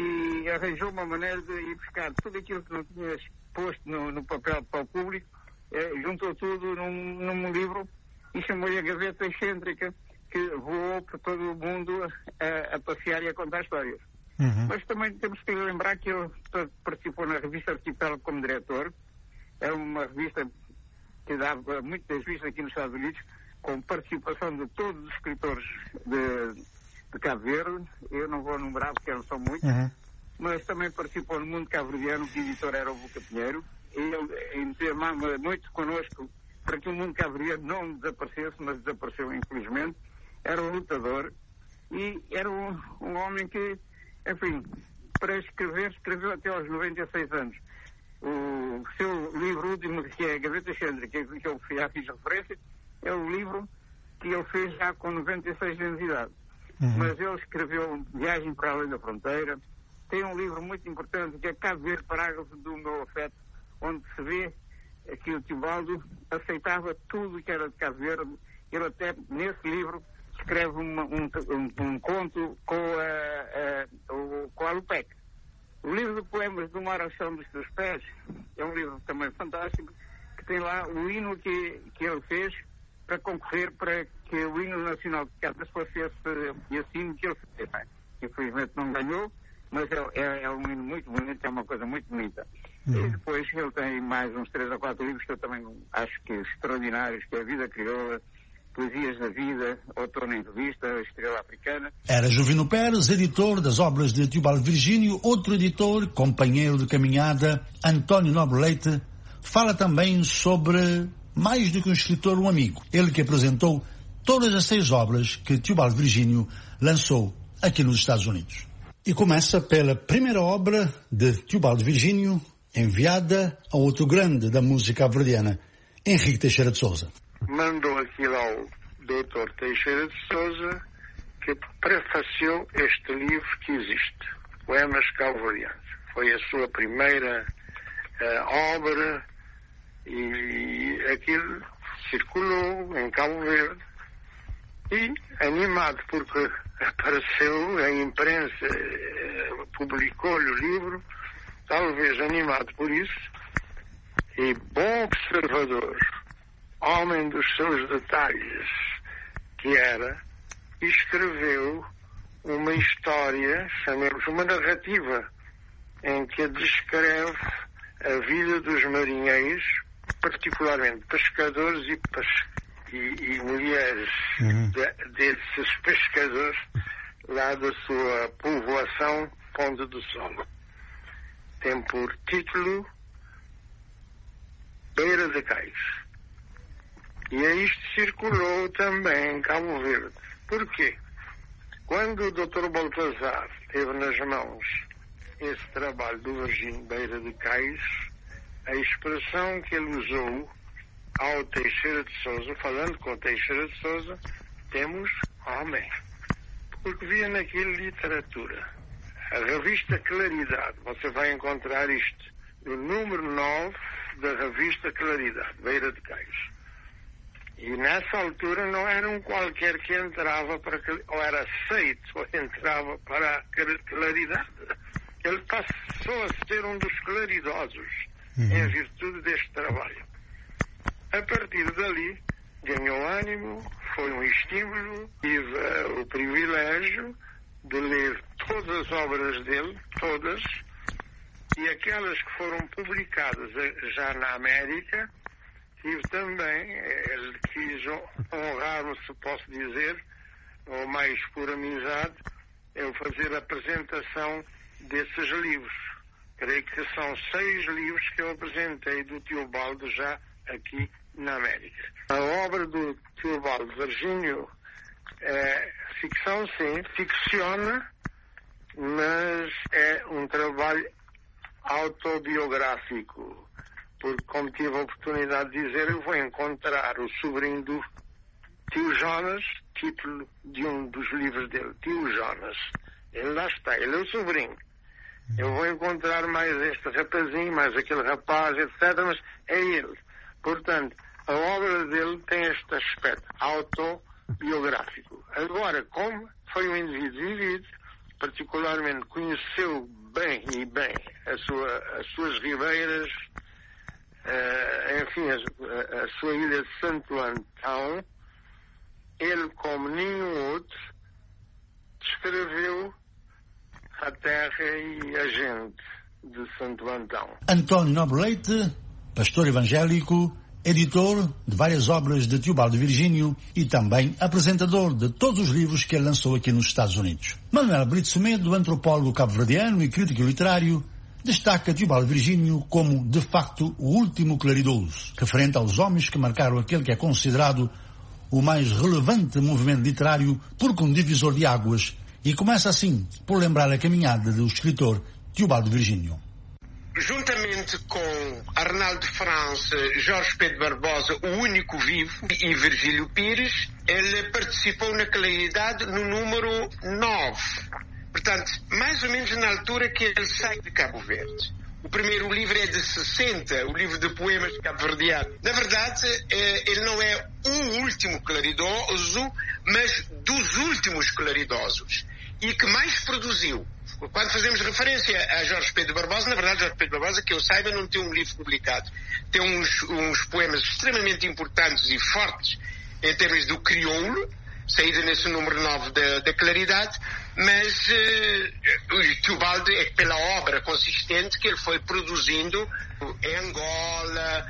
e arranjou uma maneira de ir buscar tudo aquilo que não tinha posto no, no papel para o público, eh, juntou tudo num, num livro e chamou-lhe A Gaveta Excêntrica, que voou por todo o mundo a, a passear e a contar histórias. Uhum. Mas também temos que lembrar que ele participou na revista Arquipélago como diretor. É uma revista que dava muitas vistas aqui nos Estados Unidos, com participação de todos os escritores de, de Cabo Verde. Eu não vou enumerar porque não são muitos, uhum. mas também participou no Mundo Cabo-Verdiano, que o editor era o Boca Pinheiro. E ele entusiasmava muito connosco para que o Mundo Cabo-Verdiano não desaparecesse, mas desapareceu infelizmente. Era um lutador e era um, um homem que, enfim, para escrever, escreveu até aos noventa e seis anos. O seu livro último, que é a Gaveta Excêntrica, que eu já fiz referência, é o livro que ele fez já com noventa e seis anos de idade. Uhum. Mas ele escreveu Viagem para Além da Fronteira. Tem um livro muito importante que é Cabo Verde, Parágrafo do Meu Afeto, onde se vê que o Teobaldo aceitava tudo que era de Cabo Verde. Ele até, nesse livro, escreve uma, um, um, um conto com a, a, o, com a Lupec. O livro de poemas do Mar ao Chão dos Teus Pés é um livro também fantástico, que tem lá o hino que, que ele fez para concorrer para que o hino nacional de Cabo Verde fosse esse, esse hino que ele fez. Infelizmente não ganhou, mas é, é, é um hino muito bonito, é uma coisa muito bonita. Uhum. E depois ele tem mais uns três ou quatro livros que eu também acho que extraordinários, que é A Vida Crioula, Poesias da Vida, Outono em Revista, Estrela Africana. Era Jovino Pérez, editor das obras de Teobaldo Virgínio. Outro editor, companheiro de caminhada, António Nobre Leite, fala também sobre mais do que um escritor, um amigo. Ele que apresentou todas as seis obras que Teobaldo Virgínio lançou aqui nos Estados Unidos. E começa pela primeira obra de Teobaldo Virgínio, enviada a outro grande da música cabo-verdiana, Henrique Teixeira de Sousa. Mandou aquilo ao doutor Teixeira de Sousa, que prefaciou este livro que existe, Poemas Cabo-Verdianos. Foi a sua primeira uh, obra e aquilo circulou em Cabo Verde e, animado porque apareceu, a imprensa uh, publicou-lhe o livro, talvez animado por isso, e bom observador, homem dos seus detalhes que era, e escreveu uma história, chamemos uma narrativa, em que descreve a vida dos marinheiros, particularmente pescadores e, pes- e, e mulheres uhum. de, desses pescadores lá da sua povoação Ponte do Sol. Tem por título Beira de Cais. E isto circulou também em Cabo Verde. Porquê? Quando o doutor Baltazar teve nas mãos esse trabalho do Virgínio Beira de Cais, a expressão que ele usou ao Teixeira de Sousa, falando com o Teixeira de Sousa, temos homem. Porque via naquilo literatura. A revista Claridade, você vai encontrar isto no número nove da revista Claridade, Beira de Cais. E nessa altura não era um qualquer que entrava para, ou era aceito, ou entrava para a Claridade. Ele passou a ser um dos claridosos, uhum. em virtude deste trabalho. A partir dali, ganhou ânimo, foi um estímulo, tive uh, o privilégio de ler todas as obras dele, todas, e aquelas que foram publicadas já na América, tive também, ele quis honrar-me, se posso dizer, ou mais por amizade, eu fazer a apresentação desses livros. Creio que são seis livros que eu apresentei do Teobaldo já aqui na América. A obra do Teobaldo Virgínio é ficção, sim, ficciona, mas é um trabalho autobiográfico. Porque, como tive a oportunidade de dizer, eu vou encontrar o sobrinho do Tio Jonas, título de um dos livros dele, Tio Jonas. Ele lá está, ele é o sobrinho. Eu vou encontrar mais este rapazinho, mais aquele rapaz, etcétera, mas é ele. Portanto, a obra dele tem este aspecto autobiográfico. Agora, como foi um indivíduo vivido, particularmente conheceu bem e bem a sua, as suas ribeiras, uh, enfim, a, a sua ilha de Santo Antão, ele, como nenhum outro, descreveu a terra e a gente de Santo Antão. António Nobre Leite, pastor evangélico, editor de várias obras de Teobaldo Virgínio e também apresentador de todos os livros que ele lançou aqui nos Estados Unidos. Manuel Brito Semedo, antropólogo cabo-verdiano e crítico literário, destaca Teobaldo Virgínio como, de facto, o último claridoso, referente aos homens que marcaram aquele que é considerado o mais relevante movimento literário porque um divisor de águas, e começa assim por lembrar a caminhada do escritor Teobaldo Virgínio. Juntamente com Arnaldo França, Jorge Pedro Barbosa, o único vivo, e Virgílio Pires, ele participou na Claridade no número nove. Portanto, mais ou menos na altura que ele sai de Cabo Verde. O primeiro livro é de sessenta, o livro de poemas cabo-verdiano. Na verdade, ele não é o último claridoso, mas dos últimos claridosos. E que mais produziu. Quando fazemos referência a Jorge Pedro Barbosa, na verdade, Jorge Pedro Barbosa, que eu saiba, não tem um livro publicado. Tem uns, uns poemas extremamente importantes e fortes em termos do crioulo, saída nesse número nove da, da Claridade, mas uh, o Teobaldo é pela obra consistente que ele foi produzindo em Angola,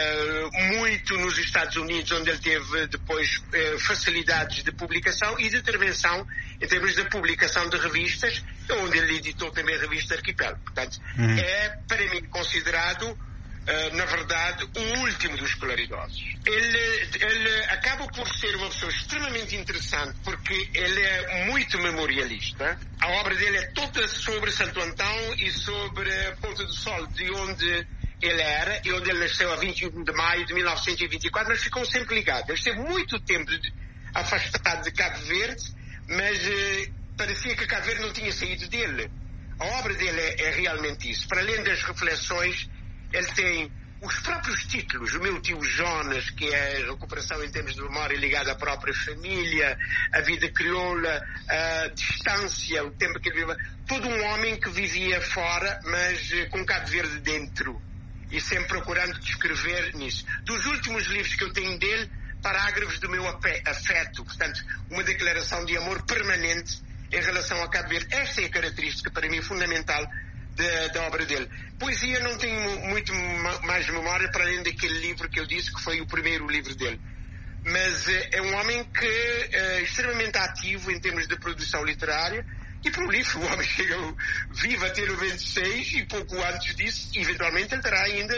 uh, muito nos Estados Unidos, onde ele teve depois uh, facilidades de publicação e de intervenção em termos da publicação de revistas, onde ele editou também a revista Arquipélago. Portanto, uhum. é para mim considerado Uh, na verdade, o último dos claridosos. Ele, ele acaba por ser uma pessoa extremamente interessante porque ele é muito memorialista. A obra dele é toda sobre Santo Antão e sobre a Ponta do Sol, de onde ele era e onde ele nasceu a vinte e um de maio de mil novecentos e vinte e quatro, mas ficou sempre ligado. Ele esteve muito tempo afastado de Cabo Verde, mas uh, parecia que Cabo Verde não tinha saído dele. A obra dele é, é realmente isso. Para além das reflexões, ele tem os próprios títulos, o meu tio Jonas, que é a recuperação em termos de memória ligada à própria família, a vida crioula, a distância, o tempo que ele vivia. Todo um homem que vivia fora, mas com Cabo Verde dentro. E sempre procurando descrever nisso. Dos últimos livros que eu tenho dele, parágrafos do meu afeto, portanto, uma declaração de amor permanente em relação a Cabo Verde. Esta é a característica, para mim, fundamental da, da obra dele. Poesia não tenho muito mais memória, para além daquele livro que eu disse que foi o primeiro livro dele. Mas é um homem que é extremamente ativo em termos de produção literária, e prolífico. O homem chega vivo até noventa e seis e pouco antes disso, eventualmente ele terá ainda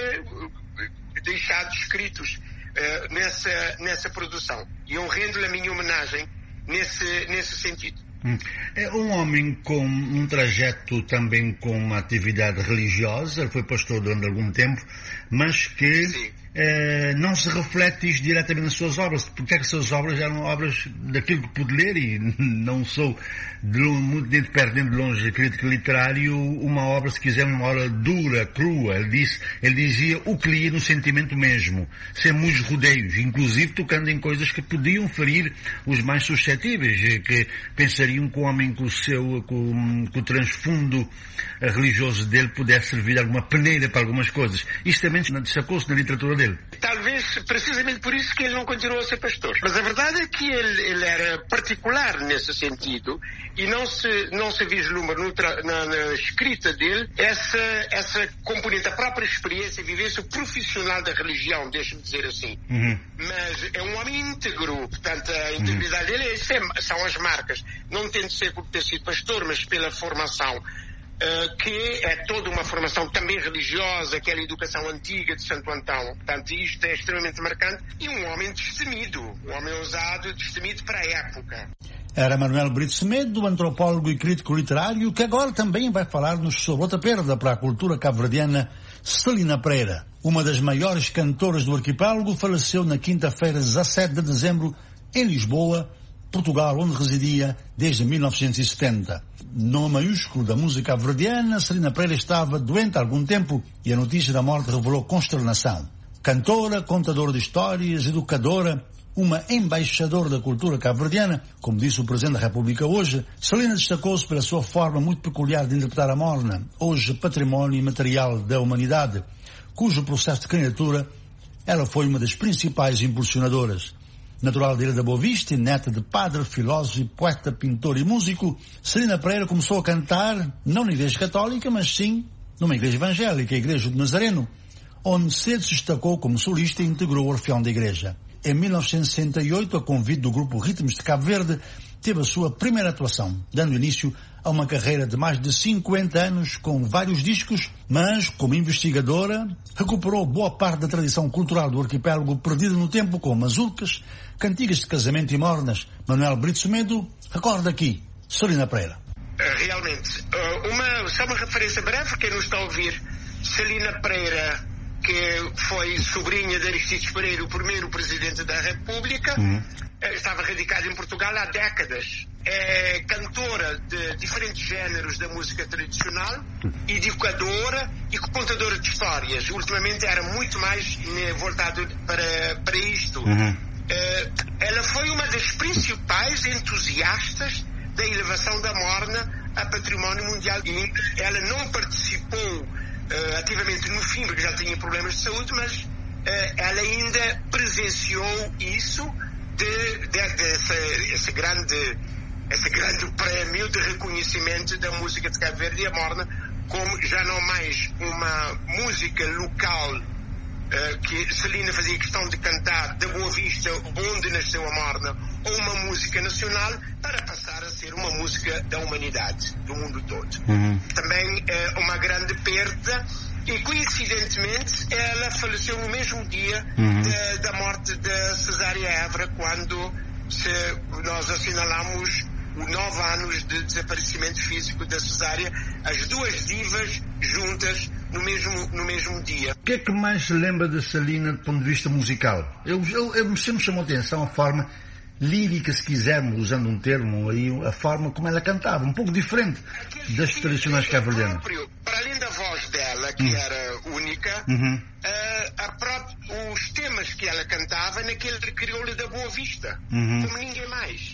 deixado escritos uh, nessa, nessa produção. E eu rendo-lhe a minha homenagem nesse, nesse sentido. É um homem com um trajeto também com uma atividade religiosa, ele foi pastor durante algum tempo, mas que eh, não se reflete isso diretamente nas suas obras, porque é que as suas obras eram obras daquilo que pude ler, e não sou de longe, muito de perto nem de longe crítico literário, uma obra, se quiser, uma obra dura, crua. Ele, disse, ele dizia o que lia no sentimento mesmo, sem muitos rodeios, inclusive tocando em coisas que podiam ferir os mais suscetíveis, que pensariam que o homem com o seu, com, com o transfundo religioso dele pudesse servir de alguma peneira para algumas coisas. Isto também destacou-se na literatura dele. Talvez precisamente por isso que ele não continuou a ser pastor. Mas a verdade é que ele, ele era particular nesse sentido, e não se, não se vislumbra no tra, na, na escrita dele essa, essa componente, a própria experiência, a vivência profissional da religião, deixa-me dizer assim. Uhum. Mas é um homem íntegro, portanto a integridade uhum. dele é, são as marcas. Não tem de ser por ter sido pastor, mas pela formação. Uh, que é toda uma formação também religiosa, aquela educação antiga de Santo Antão. Portanto, isto é extremamente marcante. E um homem destemido, um homem ousado, destemido para a época. Era Manuel Brito Semedo, antropólogo e crítico literário, que agora também vai falar-nos sobre outra perda para a cultura cabo-verdiana, Celina Pereira. Uma das maiores cantoras do arquipélago, faleceu na quinta-feira, dezassete de dezembro, em Lisboa, Portugal, onde residia desde mil novecentos e setenta. Nome maiúsculo da música cabo-verdiana, Celina Pereira estava doente há algum tempo e a notícia da morte revelou consternação. Cantora, contadora de histórias, educadora, uma embaixadora da cultura cabo-verdiana, como disse o Presidente da República hoje, Celina destacou-se pela sua forma muito peculiar de interpretar a morna, hoje património imaterial da humanidade, cujo processo de candidatura ela foi uma das principais impulsionadoras. Natural de Ilha da Boa Vista, neta de padre, filósofo, poeta, pintor e músico, Celina Pereira começou a cantar, não na igreja católica, mas sim numa igreja evangélica, a Igreja do Nazareno, onde cedo se destacou como solista e integrou o Orfeão da Igreja. Em mil novecentos e sessenta e oito, a convite do grupo Ritmos de Cabo Verde, teve a sua primeira atuação, dando início a uma carreira de mais de cinquenta anos com vários discos, mas, como investigadora, recuperou boa parte da tradição cultural do arquipélago perdida no tempo com mazurcas, cantigas de casamento e mornas. Manuel Brito Semedo recorda aqui Celina Pereira. Realmente, uma, só uma referência breve, quem nos está a ouvir, Celina Pereira, que foi sobrinha de Aristides Pereira, o primeiro presidente da República, uhum. estava radicada em Portugal há décadas. É cantora de diferentes géneros da música tradicional, educadora e contadora de histórias. Ultimamente era muito mais né, voltado para, para isto. Uhum. É, ela foi uma das principais entusiastas da elevação da morna a património mundial. E ela não participou Uh, ativamente no fim, porque já tinha problemas de saúde, mas uh, ela ainda presenciou isso de, de, de esse, esse, grande, esse grande prémio de reconhecimento da música de Cabo Verde e a morna, como já não mais uma música local uh, que Celina fazia questão de cantar da Boa Vista, onde nasceu a morna, ou uma música nacional, para passar a ser uma música da humanidade, do mundo todo. Uhum. Também é uma grande perda, e coincidentemente ela faleceu no mesmo dia uhum. de, da morte de Cesária Évora, quando se, nós assinalamos os nove anos de desaparecimento físico da Cesária, as duas divas juntas no mesmo, no mesmo dia. O que é que mais se lembra de Celina do ponto de vista musical? Eu, eu, eu sempre me chamou a atenção a forma lírica, se quisermos, usando um termo aí, a forma como ela cantava, um pouco diferente das tradicionais cabo-verdianas. Para além da voz dela, que hum. era única, uhum. uh, a própria, os temas que ela cantava naquele crioulo da Boa Vista, uhum. como ninguém mais.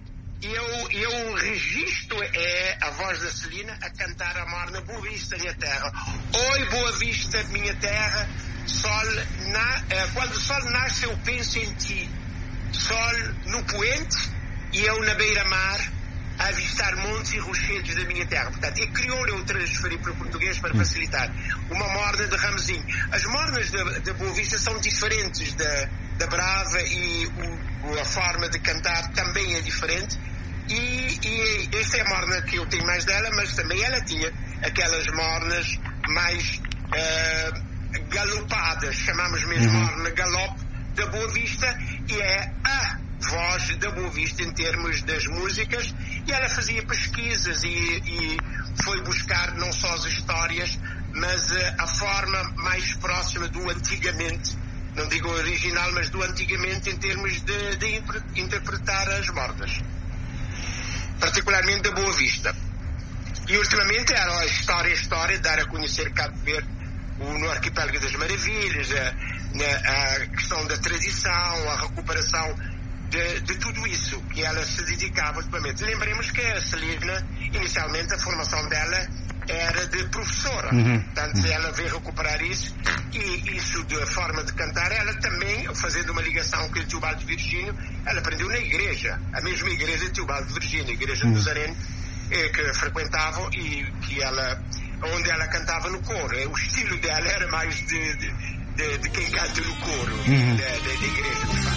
E eu, eu registro é a voz da Celina a cantar a morna Boa Vista, minha terra. Oi, Boa Vista, minha terra, sol na, uh, quando o sol nasce eu penso em ti. sol no poente e eu na beira-mar a avistar montes e rochedos da minha terra. Portanto, é crioulo, eu transferi para o português para facilitar. Uma morna de Ramesinho. As mornas da, da Boa Vista são diferentes da, da Brava e o, a forma de cantar também é diferente. E, e esta é a morna que eu tenho mais dela, mas também ela tinha aquelas mornas mais uh, galopadas, chamamos mesmo uhum. morna galope da Boa Vista, e é a voz da Boa Vista em termos das músicas, e ela fazia pesquisas e, e foi buscar não só as histórias, mas uh, a forma mais próxima do antigamente, não digo original, mas do antigamente em termos de, de interpretar as mornas, particularmente da Boa Vista. E ultimamente era a história, a história, dar a conhecer Cabo Verde no Arquipélago das Maravilhas, a, a questão da tradição, a recuperação de, de tudo isso que ela se dedicava ultimamente. Lembremos que a Celina, inicialmente a formação dela era de professora, uhum. portanto ela veio recuperar isso, e isso da forma de cantar, ela também, fazendo uma ligação com o Teobaldo de Virgínio, ela aprendeu na igreja, a mesma igreja de Teobaldo de Virgínio, a igreja uhum. dos Arenos, que frequentavam e que ela, onde ela cantava no coro. O estilo dela era mais de, de, de, de quem canta no coro, uhum. da, da, da igreja, de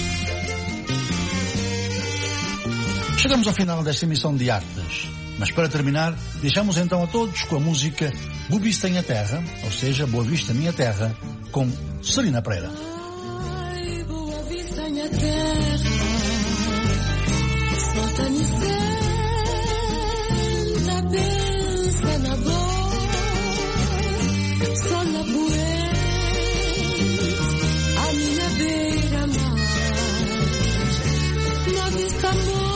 fato. Chegamos ao final desta emissão de Artes, mas para terminar, deixamos então a todos com a música Boa Vista Minha Terra, ou seja, Boa Vista Minha Terra, com Celina Pereira. Ai, Boa Vista Minha Terra, solta me senta, pensa na boa, só na bué, a minha beira-mar, na vista amor.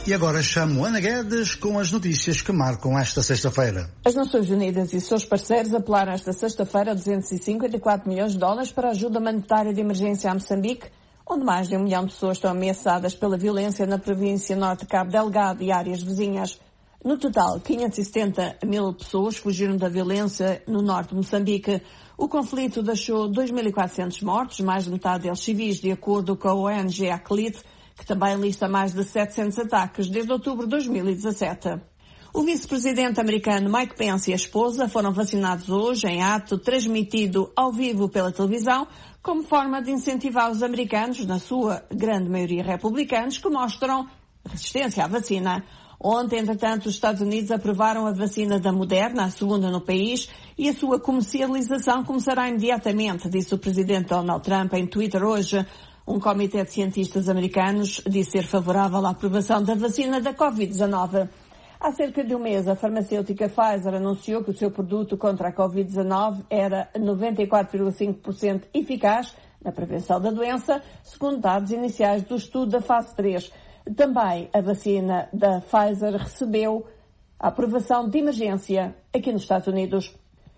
E agora chamo Ana Guedes com as notícias que marcam esta sexta-feira. As Nações Unidas e seus parceiros apelaram esta sexta-feira duzentos e cinquenta e quatro milhões de dólares para a ajuda humanitária de emergência a Moçambique, onde mais de um milhão de pessoas estão ameaçadas pela violência na província norte de Cabo Delgado e áreas vizinhas. No total, quinhentos e setenta mil pessoas fugiram da violência no norte de Moçambique. O conflito deixou dois mil e quatrocentos mortos, mais de metade deles civis, de acordo com a O N G ACLID, que também lista mais de setecentos ataques desde outubro de dois mil e dezassete. O vice-presidente americano Mike Pence e a esposa foram vacinados hoje em ato transmitido ao vivo pela televisão, como forma de incentivar os americanos, na sua grande maioria republicanos, que mostram resistência à vacina. Ontem, entretanto, os Estados Unidos aprovaram a vacina da Moderna, a segunda no país, e a sua comercialização começará imediatamente, disse o presidente Donald Trump em Twitter hoje. Um comitê de cientistas americanos disse ser favorável à aprovação da vacina da covid dezenove. Há cerca de um mês, a farmacêutica Pfizer anunciou que o seu produto contra a covid dezenove era noventa e quatro vírgula cinco por cento eficaz na prevenção da doença, segundo dados iniciais do estudo da fase três. Também a vacina da Pfizer recebeu a aprovação de emergência aqui nos Estados Unidos.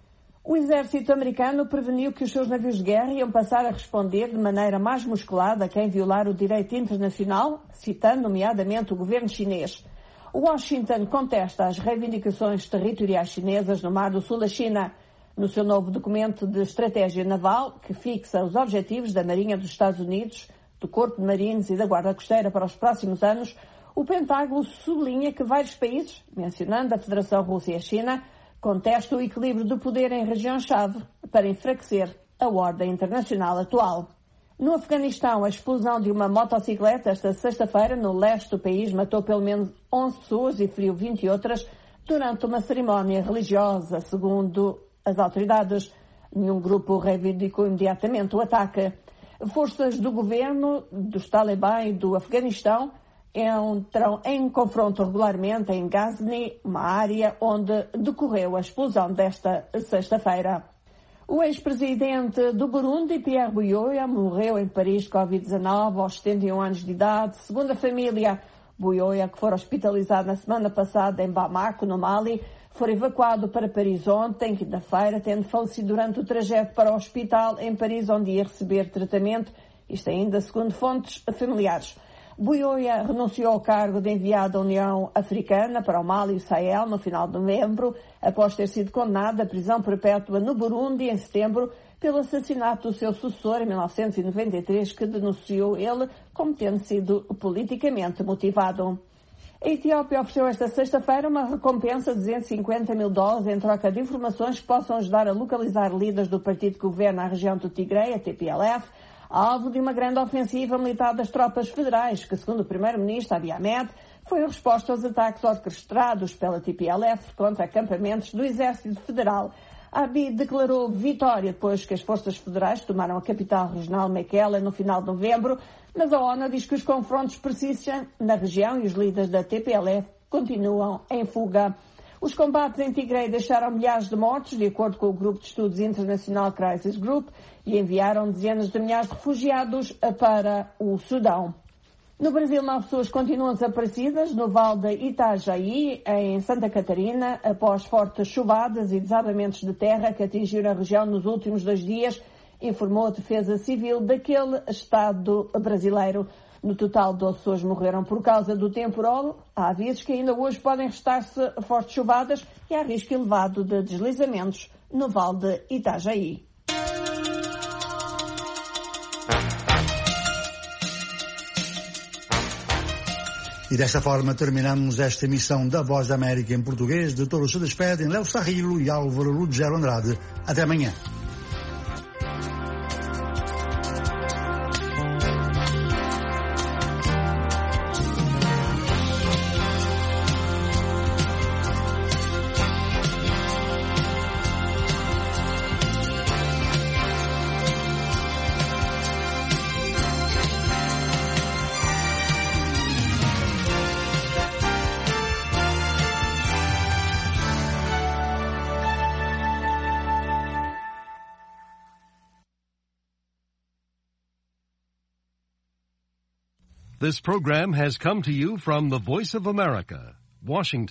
O exército americano preveniu que os seus navios de guerra iam passar a responder de maneira mais musculada a quem violar o direito internacional, citando nomeadamente o governo chinês. Washington contesta as reivindicações territoriais chinesas no Mar do Sul da China. No seu novo documento de estratégia naval, que fixa os objetivos da Marinha dos Estados Unidos, do Corpo de Marines e da Guarda Costeira para os próximos anos, o Pentágono sublinha que vários países, mencionando a Federação Russa e a China, contestam o equilíbrio do poder em região-chave para enfraquecer a ordem internacional atual. No Afeganistão, a explosão de uma motocicleta esta sexta-feira no leste do país matou pelo menos onze pessoas e feriu vinte outras durante uma cerimónia religiosa, segundo as autoridades. Nenhum grupo reivindicou imediatamente o ataque. Forças do governo, dos Talibã e do Afeganistão entram em confronto regularmente em Ghazni, uma área onde decorreu a explosão desta sexta-feira. O ex-presidente do Burundi, Pierre Buyoya, morreu em Paris de covid dezenove aos setenta e um anos de idade. Segundo a família, Buyoya, que foi hospitalizado na semana passada em Bamako, no Mali, foi evacuado para Paris ontem, quinta-feira, tendo falecido durante o trajeto para o hospital em Paris, onde ia receber tratamento, isto ainda segundo fontes familiares. Buyoya renunciou ao cargo de enviado da União Africana para o Mali e o Sahel no final de novembro, após ter sido condenado à prisão perpétua no Burundi em setembro pelo assassinato do seu sucessor em mil novecentos e noventa e três, que denunciou ele como tendo sido politicamente motivado. A Etiópia ofereceu esta sexta-feira uma recompensa de duzentos e cinquenta mil dólares em troca de informações que possam ajudar a localizar líderes do partido que governa a região do Tigre, a T P L F, alvo de uma grande ofensiva militar das tropas federais, que, segundo o primeiro-ministro Abiy Ahmed, foi a resposta aos ataques orquestrados pela T P L F contra acampamentos do Exército Federal. Abiy declarou vitória depois que as forças federais tomaram a capital regional Mekelle no final de novembro, mas a ONU diz que os confrontos persistem na região e os líderes da T P L F continuam em fuga. Os combates em Tigre deixaram milhares de mortos, de acordo com o Grupo de Estudos Internacional Crisis Group, e enviaram dezenas de milhares de refugiados para o Sudão. No Brasil, nove pessoas continuam desaparecidas no Vale de Itajaí, em Santa Catarina, após fortes chuvadas e desabamentos de terra que atingiram a região nos últimos dois dias, informou a Defesa Civil daquele estado brasileiro. No total, doze pessoas morreram por causa do temporal. Há avisos que ainda hoje podem restar-se fortes chuvadas e há risco elevado de deslizamentos no Vale de Itajaí. E desta forma terminamos esta emissão da Voz da América em português. De todos se despedem Léo Sarrilo e Álvaro Ruggiero Andrade. Até amanhã. This program has come to you from the Voice of America, Washington.